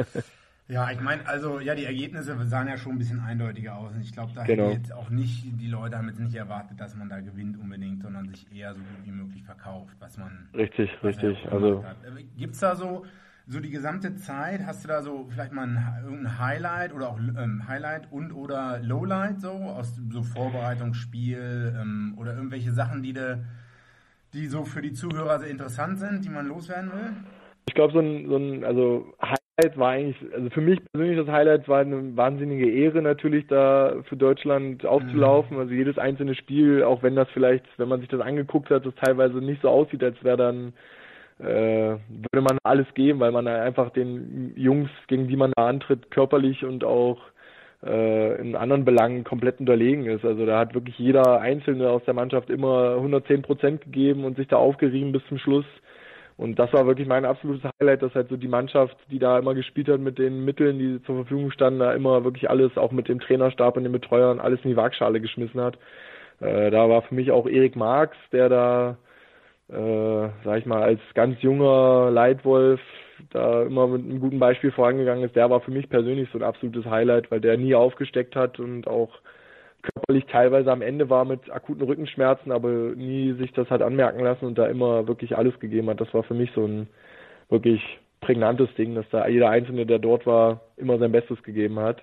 [SPEAKER 5] Ja, ich meine, also ja, die Ergebnisse sahen ja schon ein bisschen eindeutiger aus. Und ich glaube, da hätten jetzt auch nicht, die Leute haben jetzt nicht erwartet, dass man da gewinnt unbedingt, sondern sich eher so gut wie möglich verkauft, was man
[SPEAKER 9] Richtig.
[SPEAKER 5] Also gibt's da so so die gesamte Zeit, hast du da so vielleicht mal irgendein Highlight oder auch Highlight und oder Lowlight so aus so Vorbereitungsspiel oder irgendwelche Sachen, die so für die Zuhörer sehr interessant sind, die man loswerden will?
[SPEAKER 9] Ich glaube, also Highlight war eigentlich, also für mich persönlich das Highlight war eine wahnsinnige Ehre natürlich, da für Deutschland aufzulaufen. Also jedes einzelne Spiel, auch wenn das vielleicht, wenn man sich das angeguckt hat, das teilweise nicht so aussieht, als wäre dann würde man alles geben, weil man einfach den Jungs, gegen die man da antritt, körperlich und auch in anderen Belangen komplett unterlegen ist. Also da hat wirklich jeder Einzelne aus der Mannschaft immer 110% gegeben und sich da aufgerieben bis zum Schluss. Und das war wirklich mein absolutes Highlight, dass halt so die Mannschaft, die da immer gespielt hat mit den Mitteln, die zur Verfügung standen, da immer wirklich alles, auch mit dem Trainerstab und den Betreuern, alles in die Waagschale geschmissen hat. Da war für mich auch Erik Marx, der da, sag ich mal, als ganz junger Leitwolf da immer mit einem guten Beispiel vorangegangen ist. Der war für mich persönlich so ein absolutes Highlight, weil der nie aufgesteckt hat und auch körperlich teilweise am Ende war mit akuten Rückenschmerzen, aber nie sich das hat anmerken lassen und da immer wirklich alles gegeben hat. Das war für mich so ein wirklich prägnantes Ding, dass da jeder Einzelne, der dort war, immer sein Bestes gegeben hat.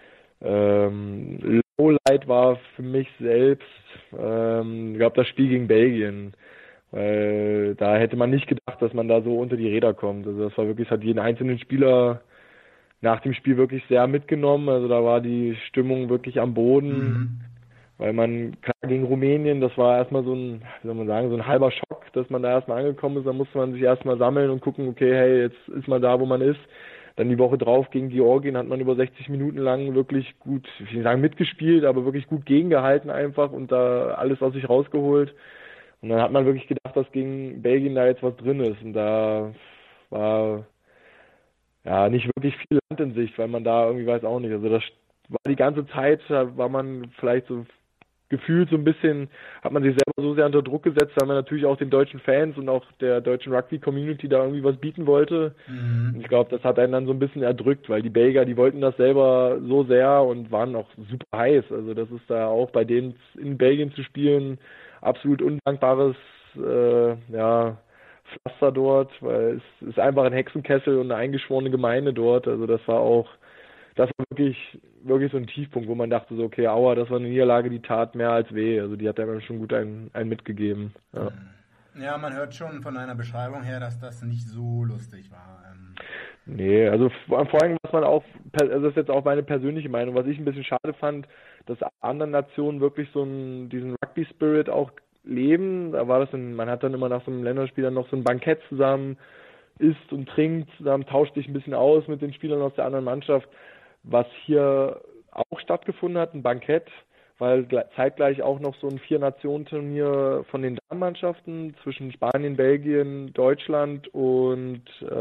[SPEAKER 9] Lowlight war für mich selbst, ich glaube, das Spiel gegen Belgien. Weil da hätte man nicht gedacht, dass man da so unter die Räder kommt. Also das war wirklich, hat jeden einzelnen Spieler nach dem Spiel wirklich sehr mitgenommen. Also da war die Stimmung wirklich am Boden, weil man, klar, gegen Rumänien, das war erstmal so ein, wie soll man sagen, so ein halber Schock, dass man da erstmal angekommen ist. Da musste man sich erstmal sammeln und gucken, okay, hey, jetzt ist man da, wo man ist. Dann die Woche drauf gegen Georgien hat man über 60 Minuten lang wirklich gut, ich will nicht sagen mitgespielt, aber wirklich gut gegengehalten einfach und da alles aus sich rausgeholt. Und dann hat man wirklich gedacht, dass gegen Belgien da jetzt was drin ist. Und da war ja nicht wirklich viel Land in Sicht, weil man da irgendwie weiß auch nicht. Also das war die ganze Zeit, da war man vielleicht so gefühlt so ein bisschen, hat man sich selber so sehr unter Druck gesetzt, weil man natürlich auch den deutschen Fans und auch der deutschen Rugby-Community da irgendwie was bieten wollte. Und ich glaube, das hat einen dann so ein bisschen erdrückt, weil die Belgier, die wollten das selber so sehr und waren auch super heiß. Also das ist da auch bei denen in Belgien zu spielen, absolut undankbares Pflaster dort, weil es ist einfach ein Hexenkessel und eine eingeschworene Gemeinde dort. Also das war wirklich so ein Tiefpunkt, wo man dachte so, okay, aua, das war eine Niederlage, die tat mehr als weh. Also die hat einem schon gut einen mitgegeben. Ja.
[SPEAKER 5] Ja, man hört schon von deiner Beschreibung her, dass das nicht so lustig war.
[SPEAKER 9] Nee, also vor allem, was man auch, also das ist jetzt auch meine persönliche Meinung, was ich ein bisschen schade fand, dass andere Nationen wirklich diesen Rugby-Spirit auch leben. Da war das man hat dann immer nach so einem Länderspiel dann noch so ein Bankett zusammen, isst und trinkt, zusammen tauscht sich ein bisschen aus mit den Spielern aus der anderen Mannschaft, was hier auch stattgefunden hat, ein Bankett, weil zeitgleich auch noch so ein 4-Nationen-Turnier von den Damenmannschaften zwischen Spanien, Belgien, Deutschland und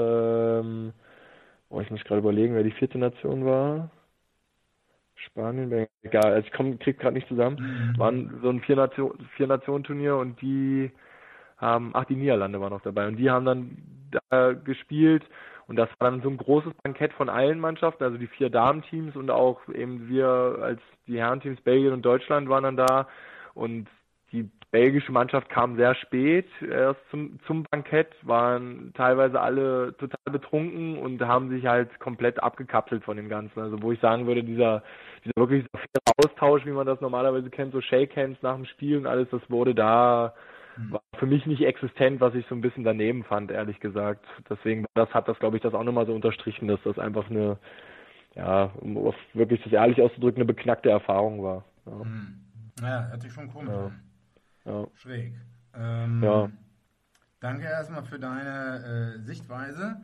[SPEAKER 9] ich muss gerade überlegen, wer die 4. Nation war. Spanien, Belgien, egal, also ich krieg gerade nicht zusammen. Waren so ein 4-Nationen-Turnier und die Niederlande waren noch dabei und die haben dann da gespielt und das war dann so ein großes Bankett von allen Mannschaften, also die 4 Damenteams und auch eben wir als die Herrenteams Belgien und Deutschland waren dann da und die belgische Mannschaft kam sehr spät erst zum Bankett, waren teilweise alle total betrunken und haben sich halt komplett abgekapselt von dem Ganzen. Also wo ich sagen würde, dieser wirklich faire Austausch, wie man das normalerweise kennt, so Shake Hands nach dem Spiel und alles, das war für mich nicht existent, was ich so ein bisschen daneben fand, ehrlich gesagt. Deswegen hat das, glaube ich, das auch nochmal so unterstrichen, dass das einfach um wirklich das ehrlich auszudrücken, eine beknackte Erfahrung war.
[SPEAKER 5] Ja, hört sich schon komisch an.
[SPEAKER 9] Ja.
[SPEAKER 5] Schräg.
[SPEAKER 9] Ja.
[SPEAKER 5] Danke erstmal für deine Sichtweise.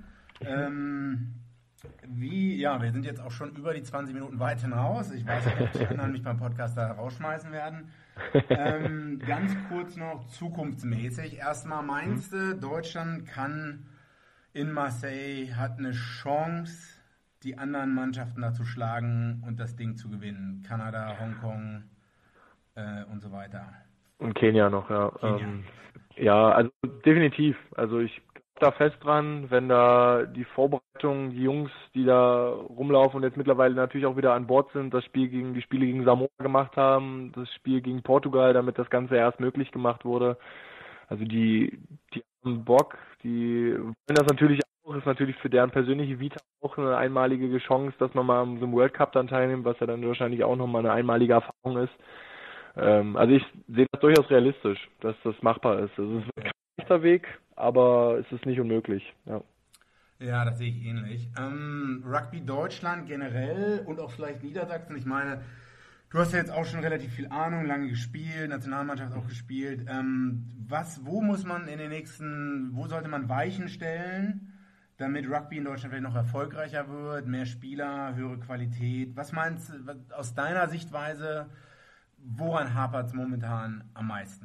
[SPEAKER 5] Wir sind jetzt auch schon über die 20 Minuten weit hinaus. Ich weiß nicht, ob die anderen mich beim Podcast da rausschmeißen werden. Ganz kurz noch zukunftsmäßig. Erstmal meinst du, Deutschland kann in Marseille, hat eine Chance, die anderen Mannschaften da zu schlagen und das Ding zu gewinnen? Kanada, Hongkong und so weiter.
[SPEAKER 9] Und Kenia noch, ja.
[SPEAKER 5] Kenia.
[SPEAKER 9] Also definitiv. Also ich glaube da fest dran, wenn da die Vorbereitungen, die Jungs, die da rumlaufen und jetzt mittlerweile natürlich auch wieder an Bord sind, die Spiele gegen Samoa gemacht haben, das Spiel gegen Portugal, damit das Ganze erst möglich gemacht wurde. Also die haben Bock, die wollen das natürlich auch auch. Ist natürlich für deren persönliche Vita auch eine einmalige Chance, dass man mal an so einem World Cup dann teilnimmt, was ja dann wahrscheinlich auch nochmal eine einmalige Erfahrung ist. Also ich sehe das durchaus realistisch, dass das machbar ist. Also es ist kein leichter Weg, aber es ist nicht unmöglich.
[SPEAKER 5] Ja, das sehe ich ähnlich. Rugby Deutschland generell und auch vielleicht Niedersachsen. Ich meine, du hast ja jetzt auch schon relativ viel Ahnung, lange gespielt, Nationalmannschaft auch gespielt. Wo sollte man Weichen stellen, damit Rugby in Deutschland vielleicht noch erfolgreicher wird, mehr Spieler, höhere Qualität? Was meinst du aus deiner Sichtweise, woran hapert es momentan am meisten?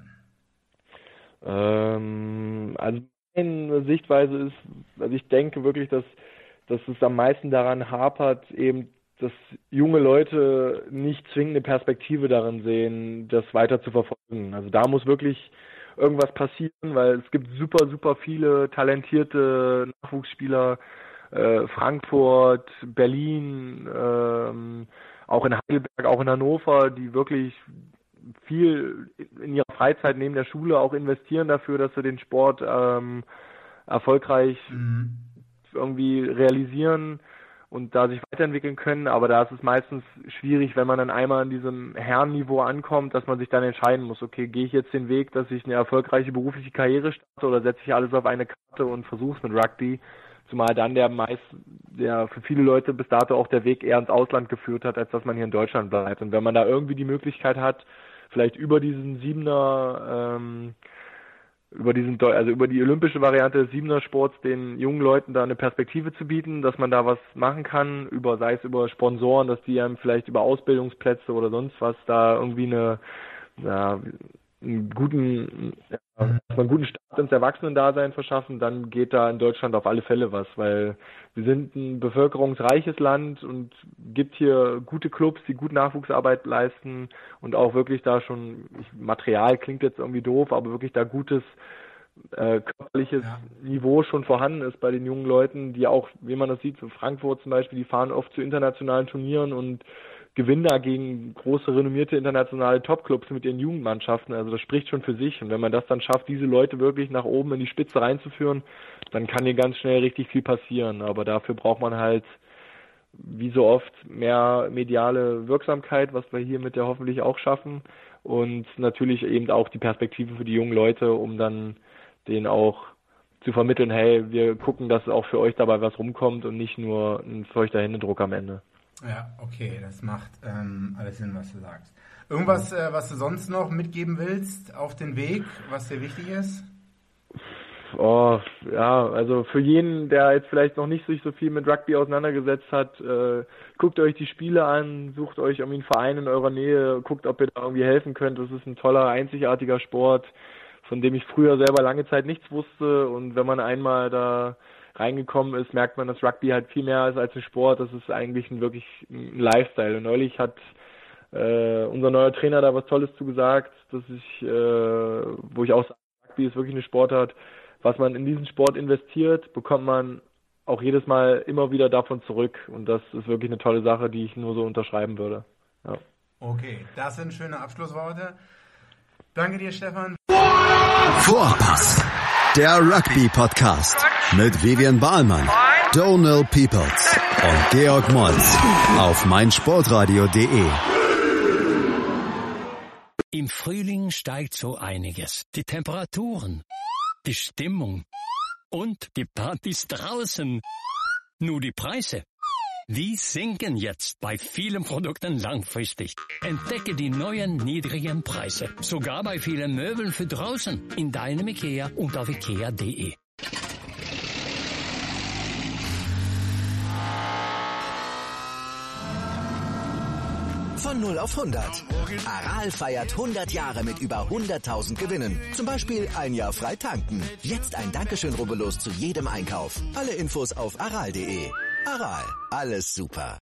[SPEAKER 9] Also meine Sichtweise ist, also ich denke wirklich, dass es am meisten daran hapert, eben, dass junge Leute nicht zwingende Perspektive darin sehen, das weiter zu verfolgen. Also da muss wirklich irgendwas passieren, weil es gibt super, super viele talentierte Nachwuchsspieler, Frankfurt, Berlin, auch in Heidelberg, auch in Hannover, die wirklich viel in ihrer Freizeit neben der Schule auch investieren dafür, dass sie den Sport erfolgreich irgendwie realisieren und da sich weiterentwickeln können. Aber da ist es meistens schwierig, wenn man dann einmal an diesem Herrenniveau ankommt, dass man sich dann entscheiden muss, okay, gehe ich jetzt den Weg, dass ich eine erfolgreiche berufliche Karriere starte oder setze ich alles auf eine Karte und versuche es mit Rugby? Zumal dann der für viele Leute bis dato auch der Weg eher ins Ausland geführt hat, als dass man hier in Deutschland bleibt. Und wenn man da irgendwie die Möglichkeit hat, vielleicht über diesen Siebener, über die olympische Variante des Siebener-Sports den jungen Leuten da eine Perspektive zu bieten, dass man da was machen kann, sei es über Sponsoren, dass die einem vielleicht über Ausbildungsplätze oder sonst was da irgendwie einen guten Start ins Erwachsenendasein verschaffen, dann geht da in Deutschland auf alle Fälle was, weil wir sind ein bevölkerungsreiches Land und gibt hier gute Clubs, die gut Nachwuchsarbeit leisten und auch wirklich da schon, Material klingt jetzt irgendwie doof, aber wirklich da gutes körperliches Niveau schon vorhanden ist bei den jungen Leuten, die auch, wie man das sieht, so Frankfurt zum Beispiel, die fahren oft zu internationalen Turnieren und gewinnen da gegen große, renommierte internationale Topclubs mit ihren Jugendmannschaften. Also das spricht schon für sich. Und wenn man das dann schafft, diese Leute wirklich nach oben in die Spitze reinzuführen, dann kann hier ganz schnell richtig viel passieren. Aber dafür braucht man halt, wie so oft, mehr mediale Wirksamkeit, was wir hiermit ja hoffentlich auch schaffen. Und natürlich eben auch die Perspektive für die jungen Leute, um dann denen auch zu vermitteln, hey, wir gucken, dass auch für euch dabei was rumkommt und nicht nur ein feuchter Händedruck am Ende.
[SPEAKER 5] Ja, okay, das macht alles Sinn, was du sagst. Irgendwas, was du sonst noch mitgeben willst auf den Weg, was dir wichtig ist?
[SPEAKER 9] Oh, ja, also für jeden, der jetzt vielleicht noch nicht sich so viel mit Rugby auseinandergesetzt hat, guckt euch die Spiele an, sucht euch irgendwie einen Verein in eurer Nähe, guckt, ob ihr da irgendwie helfen könnt. Das ist ein toller, einzigartiger Sport, von dem ich früher selber lange Zeit nichts wusste, und wenn man einmal da reingekommen ist, merkt man, dass Rugby halt viel mehr ist als ein Sport. Das ist eigentlich wirklich ein Lifestyle. Und neulich hat unser neuer Trainer da was Tolles zu gesagt, wo ich auch sage, Rugby ist wirklich eine Sportart. Was man in diesen Sport investiert, bekommt man auch jedes Mal immer wieder davon zurück. Und das ist wirklich eine tolle Sache, die ich nur so unterschreiben würde. Ja.
[SPEAKER 5] Okay, das sind schöne Abschlussworte. Danke dir, Stefan.
[SPEAKER 2] Vorpass, der Rugby-Podcast mit Vivian Bahlmann, Donald Peoples und Georg Moltz auf meinsportradio.de.
[SPEAKER 7] Im Frühling steigt so einiges. Die Temperaturen, die Stimmung und die Partys draußen. Nur die Preise, die sinken jetzt bei vielen Produkten langfristig. Entdecke die neuen niedrigen Preise, sogar bei vielen Möbeln für draußen, in deinem IKEA und auf ikea.de.
[SPEAKER 1] Von 0 auf 100. Aral feiert 100 Jahre mit über 100.000 Gewinnen. Zum Beispiel ein Jahr frei tanken. Jetzt ein Dankeschön, rubbellos zu jedem Einkauf. Alle Infos auf aral.de. Aral, alles super.